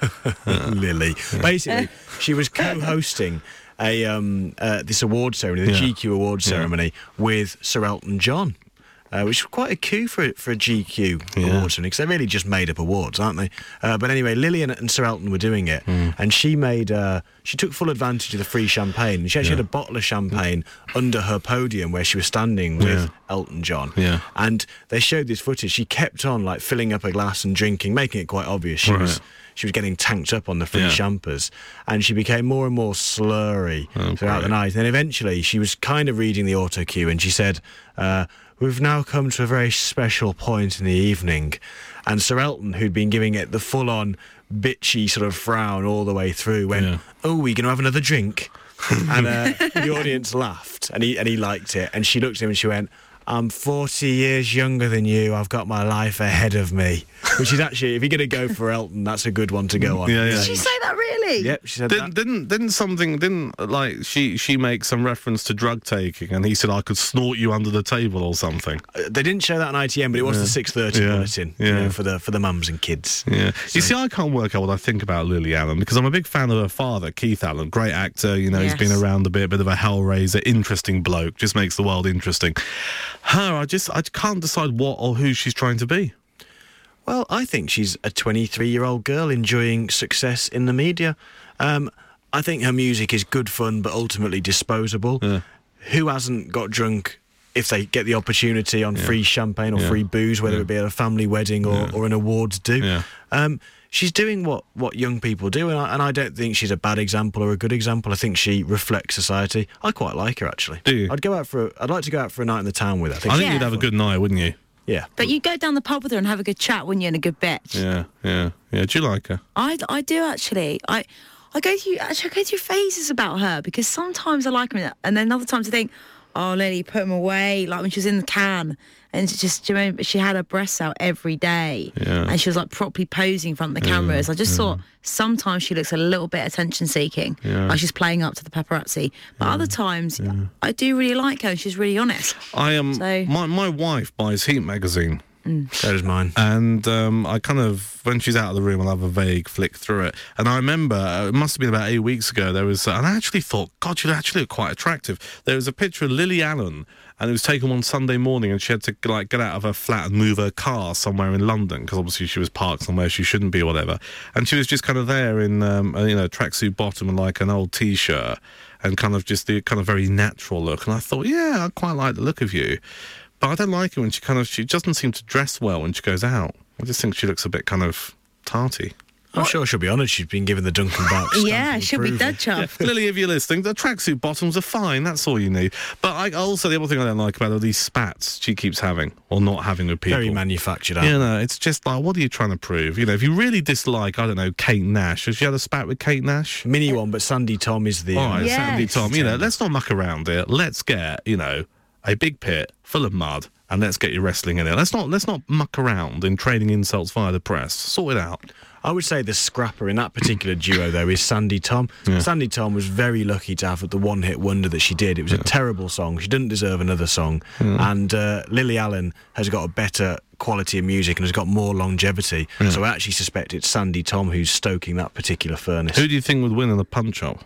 Lily. Yeah. Basically, she was co-hosting a um, uh, this award ceremony, the Yeah. G Q Award Yeah. ceremony, with Sir Elton John. Uh, which was quite a coup for for a G Q Yeah. awards, because they're really just made up awards, aren't they? Uh, but anyway, Lily and, and Sir Elton were doing it, Mm. and she made uh, she took full advantage of the free champagne. And she actually Yeah. had a bottle of champagne under her podium where she was standing with Yeah. Elton John. Yeah. And they showed this footage. She kept on like filling up a glass and drinking, making it quite obvious she Right. was. She was getting tanked up on the free Yeah. champers, and she became more and more slurry Oh, throughout the great. night. And then eventually, she was kind of reading the auto cue, and she said, uh, "We've now come to a very special point in the evening." And Sir Elton, who'd been giving it the full-on bitchy sort of frown all the way through, went, Yeah. "Oh, we going to have another drink?" And uh, the audience laughed, and he and he liked it. And she looked at him and she went, "I'm forty years younger than you. I've got my life ahead of me." Which is actually, if you're going to go for Elton, that's a good one to go on. Yeah, yeah. Did she say that really? Yep, she said Didn't, that. didn't didn't something didn't like she she make some reference to drug taking, and he said I could snort you under the table or something. Uh, they didn't show that on I T N, but it was Yeah. the six thirty Yeah. bulletin, you Yeah. know, for the for the mums and kids. Yeah. You see, I can't work out what I think about Lily Allen because I'm a big fan of her father, Keith Allen, great actor. You know, Yes. he's been around a bit, bit of a hellraiser, interesting bloke, just makes the world interesting. Her, I just I can't decide what or who she's trying to be. Well, I think she's a twenty-three-year-old girl enjoying success in the media. Um, I think her music is good fun, but ultimately disposable. Yeah. Who hasn't got drunk if they get the opportunity on free champagne or Yeah. free booze, whether Yeah. it be at a family wedding or, Yeah. or an awards do? Yeah. Um, she's doing what, what young people do, and I, and I don't think she's a bad example or a good example. I think she reflects society. I quite like her, actually. Do you? I'd go out for. A, I'd like to go out for a night in the town with her. I think, I she's think you'd have a fun. good night, wouldn't you? Yeah. But you go down the pub with her and have a good chat, wouldn't you, and a good bitch? Yeah, yeah, yeah. Do you like her? I, I do actually. I I go through actually I go through phases about her because sometimes I like her and then other times I think, oh Lily, put him away. Like when she was in the can and she just, do you remember, she had her breasts out every day Yeah. and she was like properly posing in front of the Yeah, cameras. I just yeah. thought sometimes she looks a little bit attention seeking, Yeah. like she's playing up to the paparazzi. But other times I do really like her and she's really honest. I am. So- my my wife buys Heat magazine. So does mine. And um, I kind of, when she's out of the room, I'll have a vague flick through it. And I remember, uh, it must have been about eight weeks ago, there was, uh, and I actually thought, God, you actually look quite attractive. There was a picture of Lily Allen, and it was taken one Sunday morning, and she had to like get out of her flat and move her car somewhere in London, because obviously she was parked somewhere she shouldn't be or whatever. And she was just kind of there in, um, a, you know, tracksuit bottom and like an old T-shirt, and kind of just the kind of very natural look. And I thought, yeah, I quite like the look of you. But I don't like her when she kind of, she doesn't seem to dress well when she goes out. I just think she looks a bit kind of tarty. I'm sure she'll be honoured. She's been given the Duncan Barks stamp Yeah, of she'll be approval. dead chuffed. Lily, if you're listening, the tracksuit bottoms are fine. That's all you need. But I also, the other thing I don't like about her are these spats she keeps having or not having with people. Very manufactured. aren't You know, it's just like, what are you trying to prove? You know, if you really dislike, I don't know, Kate Nash, has she had a spat with Kate Nash? they? Mini one, but Sandy Tom is the. All uh, right, Yes. Sandy Tom, you know, let's not muck around here. Let's get, you know, a big pit full of mud and let's get your wrestling in it. Let's not let's not muck around in trading insults via the press. Sort it out. I would say the scrapper in that particular duo, though, is Sandy Tom. Yeah. Sandy Tom was very lucky to have the one-hit wonder that she did. It was a terrible song. She didn't deserve another song. And uh, Lily Allen has got a better quality of music and has got more longevity. Yeah. So I actually suspect it's Sandy Tom who's stoking that particular furnace. Who do you think would win in the punch-up?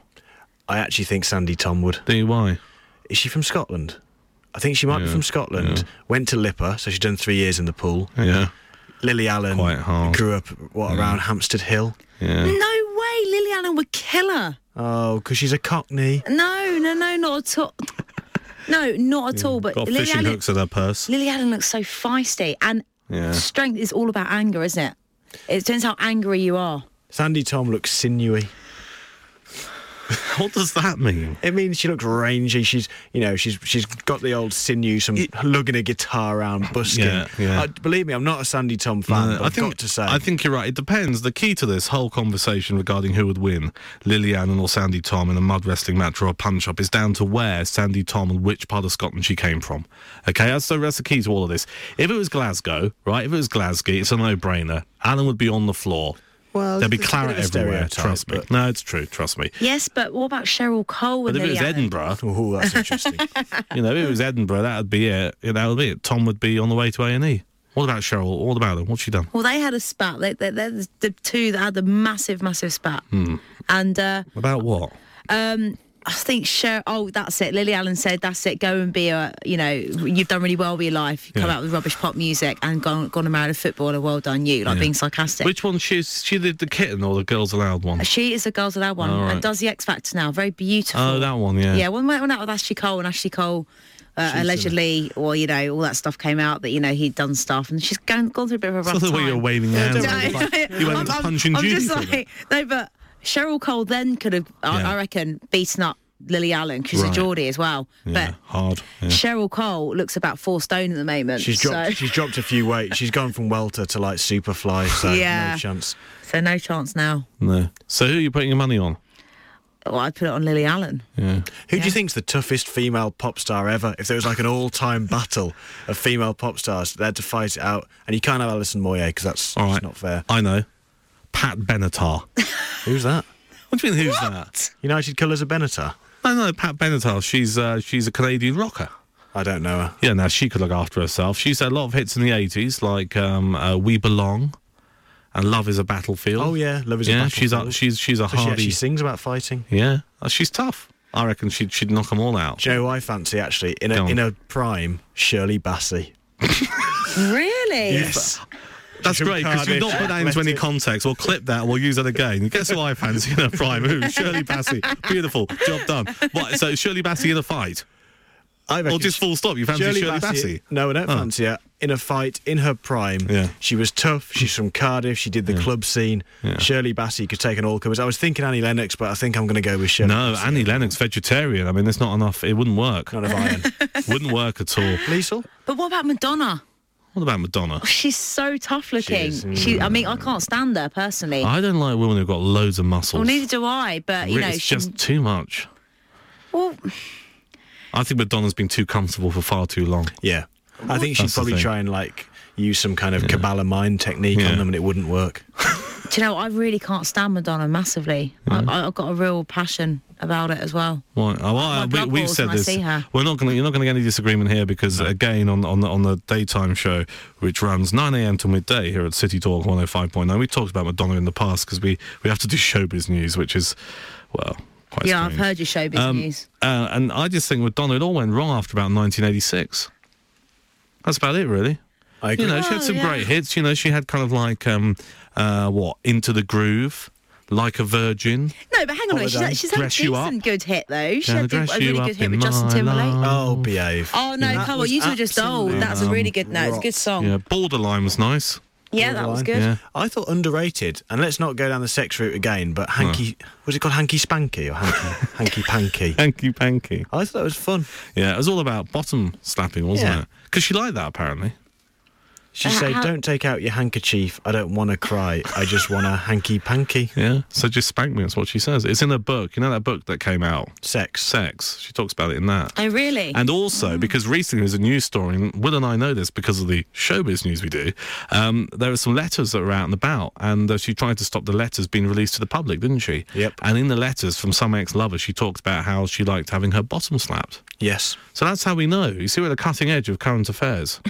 I actually think Sandy Tom would. Do you, why? Is she from Scotland? I think she might be Yeah, from Scotland. yeah. Went to Lipper, so she's done three years in the pool. Yeah. Lily Allen Quite hard. grew up, what, around Hampstead Hill? Yeah. No way, Lily Allen would kill her. Oh, because she's a Cockney. No, no, no, not at all. No, not at all. But Got Lily fishing Allen, hooks in her purse. Lily Allen looks so feisty, and Yeah. strength is all about anger, isn't it? It depends how angry you are. Sandy Tom looks sinewy. What does that mean? It means she looks rangy. She's, you know, she's she's got the old sinews from lugging a guitar around, busking. Yeah, yeah. Uh, believe me, I'm not a Sandy Tom fan. No, but I I've think, got to say, I think you're right. It depends. The key to this whole conversation regarding who would win, Lily Allen or Sandy Tom in a mud wrestling match or a punch-up, is down to where Sandy Tom and which part of Scotland she came from. Okay, that's, so that's the key to all of this. If it was Glasgow, right, if it was Glasgow, it's a no-brainer. Allen would be on the floor. Well, there'd be it's a claret bit of a everywhere, stereotype, trust me. but- No, it's true, trust me. Yes, but what about Cheryl Cole But and if it Lily was Allen? Edinburgh, oh, that's interesting. you know, if it was Edinburgh, that would be it. That would be it. Tom would be on the way to A and E. What about Cheryl? What about her? What's she done? Well, they had a spat. They, they, they're the the two that had the massive, massive spat. Hmm. And uh, About what? um, I think Cheryl. Oh, that's it. Lily Allen said, "That's it. Go and be a. You know, you've done really well with your life. You come Yeah. out with rubbish pop music and gone, gone and married a footballer. Well done, you." Like Yeah. being sarcastic. Which one? She's she the, the kitten or the Girls Aloud one? She is a Girls Aloud one Oh, right. and does the X Factor now. Very beautiful. Oh, that one, yeah. Yeah, one went on out with Ashley Cole, and Ashley Cole uh, She's allegedly, or you know, all that stuff came out that you know he'd done stuff, and she's gone, gone through a bit of a rough It's not the time. way you're waving your hands. No, around. no, Like, you went I'm- to I'm- punching I'm Judy just for like, no, but Cheryl Cole then could have, I, Yeah. I reckon, beaten up Lily Allen because she's Right. a Geordie as well. Yeah, But hard. Yeah. Cheryl Cole looks about four stone at the moment. She's dropped. so, She's dropped a few weight. She's gone from welter to like Superfly. So Yeah. no chance. so no chance now. No. So who are you putting your money on? Well, I'd put it on Lily Allen. Yeah. Who do you think's the toughest female pop star ever? If there was like an all-time battle of female pop stars, they had to fight it out, and you can't have Alison Moyet because that's, All that's right. not fair. I know. Pat Benatar. Who's that? What do you mean? Who's that? United Colours of Benatar. I know Pat Benatar. She's uh, she's a Canadian rocker. I don't know her. Yeah, now she could look after herself. She's had a lot of hits in the eighties, like um, uh, "We Belong" and "Love Is a Battlefield." Oh yeah, Love Is yeah, a she's Battlefield. a, she's she's a So she hardy. actually sings about fighting. Yeah, uh, she's tough. I reckon she'd she'd knock them all out. Do you know who I fancy actually in Go a on. in a prime? Shirley Bassey. Really? Yes. That's She's from great because you've not Cardiff put that into any Athletic. context. We'll clip that. We'll use that again. Guess who I fancy in a prime? Who? Shirley Bassey. Beautiful. Job done. What? So Shirley Bassey in a fight, I or reckon just full stop? You fancy Shirley, Bassey? No, I don't Oh. fancy her. In a fight, in her prime, Yeah. she was tough. She's from Cardiff. She did the club scene. Yeah. Shirley Bassey could take an all comers. I was thinking Annie Lennox, but I think I'm going to go with Shirley. No, Bassey. Annie Lennox, vegetarian. I mean, there's not enough. It wouldn't work. Not of iron. Wouldn't work at all. Liesl? But what about Madonna? What about Madonna? She's so tough looking. She She, is, I mean, I can't stand her personally. I don't like women who've got loads of muscles. well, neither do I. But you know, it's she, just too much. well, I think Madonna's been too comfortable for far too long. Yeah. I think she'd That's the probably thing. try and like use some kind of Kabbalah mind technique Yeah. on them and it wouldn't work. do you know, I really can't stand Madonna massively. I, I've got a real passion about it as well. Well, oh, well, My we, blood we've boils said when I this. see her. We're not going. You're not going to get any disagreement here because again, on on the, on the daytime show, which runs nine a.m. to midday here at City Talk one oh five point nine, we talked about Madonna in the past because we we have to do showbiz news, which is well. Quite Yeah, I've strange. heard your showbiz Um, news. Uh, and I just think Madonna, it all went wrong after about nineteen eighty-six. That's about it, really. I agree. You know, she had Oh, some yeah. great hits. You know, she had kind of like um, uh, what Into the Groove, Like a Virgin. No, but hang on a minute. She's, Holiday. had- she's had a Dress You decent Up. good hit though. She Gonna had a, dress a you really up good hit in with Justin my Timberlake. love. Oh, behave. Oh no, That come on, was you two are just old. absolutely That's a really good. No, it's a rock. good song. Yeah, Borderline was nice. Yeah, that was good. Yeah. I thought underrated, and let's not go down the sex route again, but hanky, was it called Hanky Spanky or Hanky, hanky Panky? Hanky Panky. I thought it was fun. Yeah, it was all about bottom slapping, wasn't Yeah. it? Because she liked that, apparently. She Uh, said, how- don't take out your handkerchief, I don't want to cry, I just want a hanky panky. Yeah, so just spank me, that's what she says. It's in her book. You know that book that came out? Sex. Sex. She talks about it in that. Oh really? And also, because recently there was a news story, and Will and I know this because of the showbiz news we do, um, there were some letters that were out and about, and uh, she tried to stop the letters being released to the public, didn't she? Yep. And in the letters from some ex-lovers, she talked about how she liked having her bottom slapped. Yes. So that's how we know. You see, we're at the cutting edge of current affairs.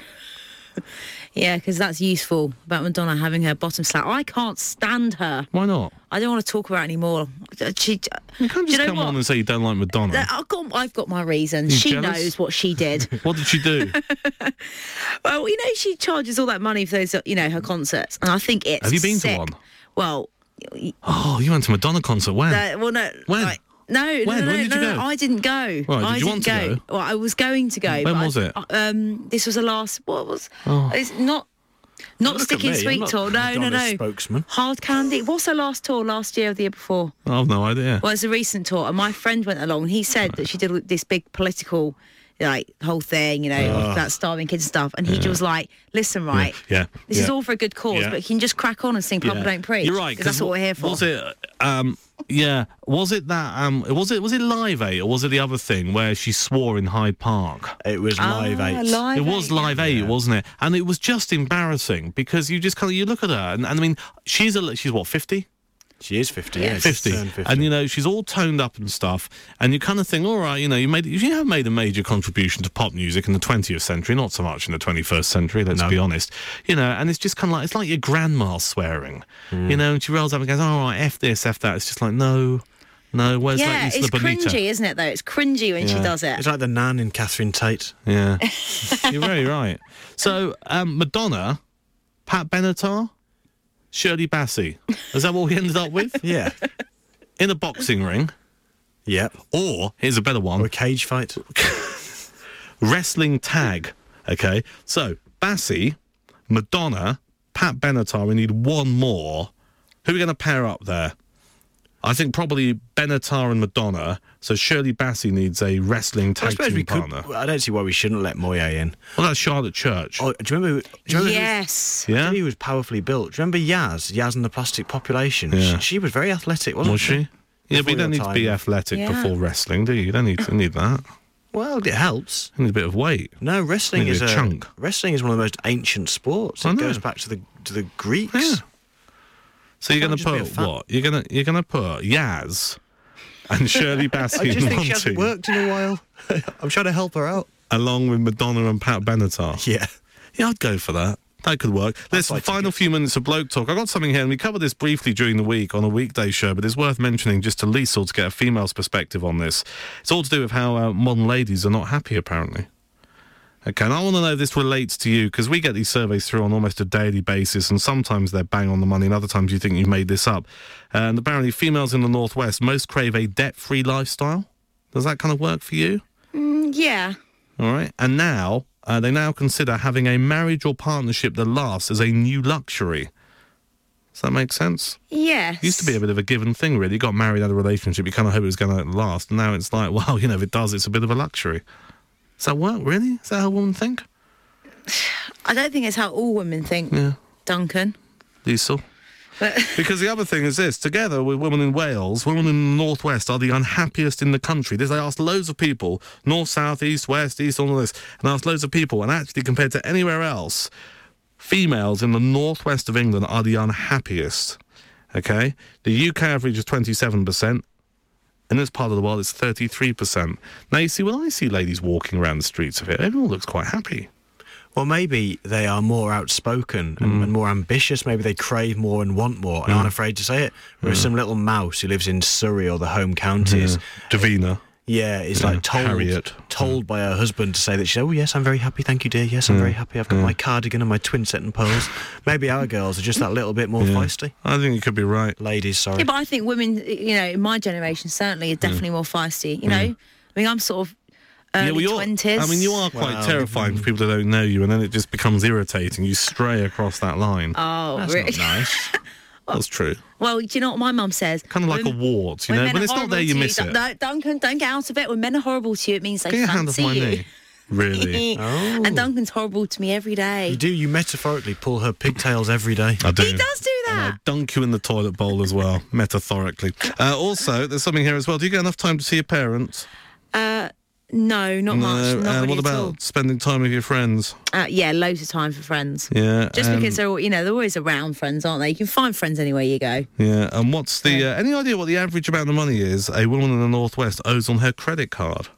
Yeah, because that's useful about Madonna having her bottom slap. I can't stand her. Why not? I don't want to talk about her anymore. She, You can't do you just know come what? on and say you don't like Madonna. I've got, I've got my reasons. You She jealous? knows what she did. What did she do? Well, you know, she charges all that money for those, you know, her concerts, and I think it's. Have you been to sick. one? Well, Oh, you went to a Madonna concert when? the, well, no. When? Like, no, When? no, no, When no, did no, you no, go? I didn't go. Right, did I you didn't want to go? Well, I was going to go. When but was I- it? Um, this was the last. What was? Oh. It's not. Not Look at Sticky me, I'm Sweet not Tour. No, no, Madonna's no. spokesman. Hard Candy. What's her last tour? Last year or the year before? I've no idea. Well, it's a recent tour, and my friend went along. And he said that she did this big political, like, whole thing, you know, Oh. about starving kids and stuff. And he Yeah. was like, "Listen, right, Yeah. this yeah. is all for a good cause, Yeah. but you can just crack on and sing Papa Yeah. Don't Preach." You're right. 'cause that's what we're here for. Was it? Um, yeah. Was it that? Um, was it? Was it Live Eight or was it the other thing where she swore in Hyde Park? It was Live Ah, Eight. Live It was Eight, Live Eight, wasn't it? And it was just embarrassing because you just kind of you look at her and, and I mean she's a she's what fifty. She is fifty, Yeah. yeah. fifty. She's turned fifty. And you know she's all toned up and stuff, and you kind of think, all right, you know, you made you have made a major contribution to pop music in the twentieth century, not so much in the twenty-first century. Let's No. be honest, you know. And it's just kind of like it's like your grandma swearing, Mm. you know. And she rolls up and goes, all right, f this, f that. It's just like no, no. Where's yeah, like it's Isla Bonita? cringy, isn't it? Though it's cringy when she Yeah. does it. It's like the Nan in Catherine Tate. Yeah, you're very right. So um, Madonna, Pat Benatar, Shirley Bassey. Is that what we ended up with? Yeah. In a boxing ring. Yeah. Or, here's a better one. Or a cage fight. Wrestling tag. Okay, so Bassey, Madonna, Pat Benatar. We need one more. Who are we going to pair up there? I think probably Benatar and Madonna. So Shirley Bassey needs a wrestling I tag suppose team we could. partner. I don't see why we shouldn't let Moye in. Well, that's Charlotte Church. Oh, do you remember? Do you remember who- Yes. Do you Yeah? know who was powerfully built? Do you remember Yaz? Yaz and the Plastic Population. Yeah. She, she was very athletic, wasn't Was she? Yeah, but Before you don't your need to be time. athletic Yeah. before wrestling, do you? You don't need to need that. Well, it helps. You need a bit of weight. No, wrestling Maybe is a a chunk. Wrestling is one of the most ancient sports. I It know. goes back to the to the Greeks. Yeah. So you're Can't going to just be a put fat- what? You're going to you're going to put Yaz and Shirley Bassey I just in think one she hasn't team, worked in a while. I'm trying to help her out. along with Madonna and Pat Benatar. Yeah. Yeah, I'd go for that. That could work. Listen, like to final few minutes of bloke talk. I got something here, and we covered this briefly during the week on a weekday show, but it's worth mentioning just to Liesl to get a female's perspective on this. It's all to do with how uh, modern ladies are not happy, apparently. Okay, and I want to know if this relates to you, because we get these surveys through on almost a daily basis, and sometimes they're bang on the money, and other times you think you've made this up. And apparently females in the Northwest most crave a debt-free lifestyle. Does that kind of work for you? Mm, yeah. All right. And now, uh, they now consider having a marriage or partnership that lasts as a new luxury. Does that make sense? Yes. It used to be a bit of a given thing, really. You got married, had a relationship, you kind of hope it was going to last. And now it's like, well, you know, if it does, it's a bit of a luxury. Does that work, really? Is that how women think? I don't think it's how all women think, Yeah. Duncan. Liesl? But Because the other thing is this, together with women in Wales, women in the Northwest are the unhappiest in the country. This, they asked loads of people, north, south, east, west, east, all of this, and asked loads of people, and actually compared to anywhere else, females in the northwest of England are the unhappiest. Okay? The U K average is twenty-seven percent. In this part of the world, it's thirty-three percent. Now, you see, when I see ladies walking around the streets of it, everyone looks quite happy. Well, maybe they are more outspoken and, and more ambitious. Maybe they crave more and want more and aren't afraid to say it. Whereas some little mouse who lives in Surrey or the home counties, Davina. yeah, is Yeah, like told Harriet. told by her husband to say that she's, oh yes, I'm very happy, thank you, dear. Yes, I'm very happy. I've got my cardigan and my twin set and pearls. Maybe our girls are just that little bit more Yeah. feisty. I think you could be right. Ladies, sorry. yeah, but I think women, you know, in my generation certainly are definitely more feisty. You know, I mean, I'm sort of early well, you're- twenties. I mean, you are quite Well, terrifying for people that don't know you, and then it just becomes irritating. You stray across that line. Oh, That's really? not nice. That's true. Well, do you know what my mum says? Kind of like When- a wart, you when know. men When are it's not horrible there, you to miss don't- it. No, Duncan, don't get out of it. When men are horrible to you, it means they Get your hand fancy off my you. knee. Really? Oh. And Duncan's horrible to me every day. You do, you metaphorically pull her pigtails every day. I do. He does do And I that. dunk you in the toilet bowl as well, metaphorically. Uh, also, there's something here as well. Do you get enough time to see your parents? Uh, no, not much. No. Not And really what at about all. spending time with your friends? Uh, yeah, loads of time for friends. Yeah. Just um, because they're, all, you know, they're always around friends, aren't they? You can find friends anywhere you go. Yeah. And what's the uh, any idea what the average amount of money is a woman in the Northwest owes on her credit card?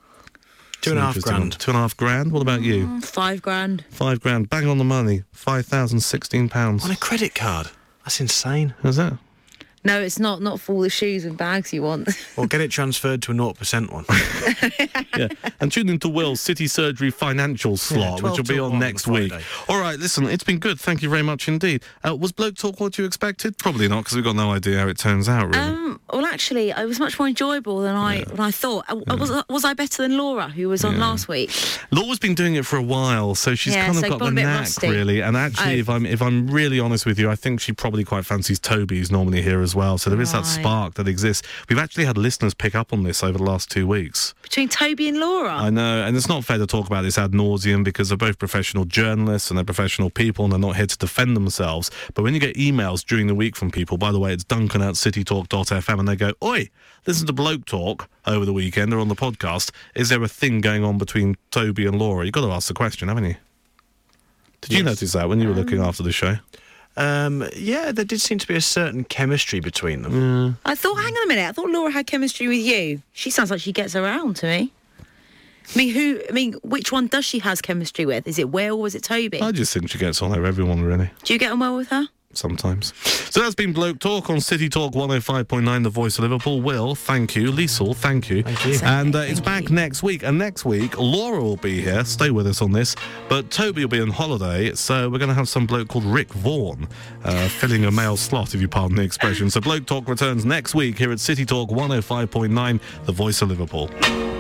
Two and a half Interesting one. grand. Two and a half grand. What about you? Mm, Five grand. Five grand. Bang on the money. Five thousand sixteen pounds. On a credit card. That's insane. Is that? No, it's not. Not for all the shoes and bags you want. Or get it transferred to a zero percent one. Yeah. And tune into Will's City Surgery financial slot, which twelve will be till on one next on week. Friday. All right. right, listen, it's been good. Thank you very much indeed. Uh, was Bloke Talk what you expected? Probably not, because we've got no idea how it turns out, really. Um, well, actually, it was much more enjoyable than I than I thought. Uh, Yeah. Was, was I better than Laura, who was on Yeah. last week? Laura's been doing it for a while, so she's Yeah, kind of so got got the a bit knack, rusty. really. And actually, Oh. if I'm if I'm really honest with you, I think she probably quite fancies Toby, who's normally here as well. So there is that Right. spark that exists. We've actually had listeners pick up on this over the last two weeks. Between Toby and Laura? I know, and it's not fair to talk about this ad nauseum because they're both professional journalists and they're professional people and they're not here to defend themselves. But when you get emails during the week from people, by the way, it's Duncan at citytalk dot f m, and they go, "Oi, listen to Bloke Talk over the weekend or on the podcast. Is there a thing going on between Toby and Laura?" You've got to ask the question, haven't you? Did you Yes. notice that when you were looking after the show? Um, yeah, there did seem to be a certain chemistry between them. I thought, hang on a minute, I thought Laura had chemistry with you. She sounds like she gets around to me. I mean, who? I mean, which one does she has chemistry with? Is it Will or is it Toby? I just think she gets on over everyone, really. Do you get on well with her? Sometimes. So that's been Bloke Talk on City Talk one oh five point nine, the voice of Liverpool. Will, thank you. Liesl, thank you. Thank you. And uh, it's back next week. And next week, Laura will be here. Stay with us on this. But Toby will be on holiday. So we're going to have some bloke called Rick Vaughan uh, filling a male slot, if you pardon the expression. So Bloke Talk returns next week here at City Talk one oh five point nine, the voice of Liverpool.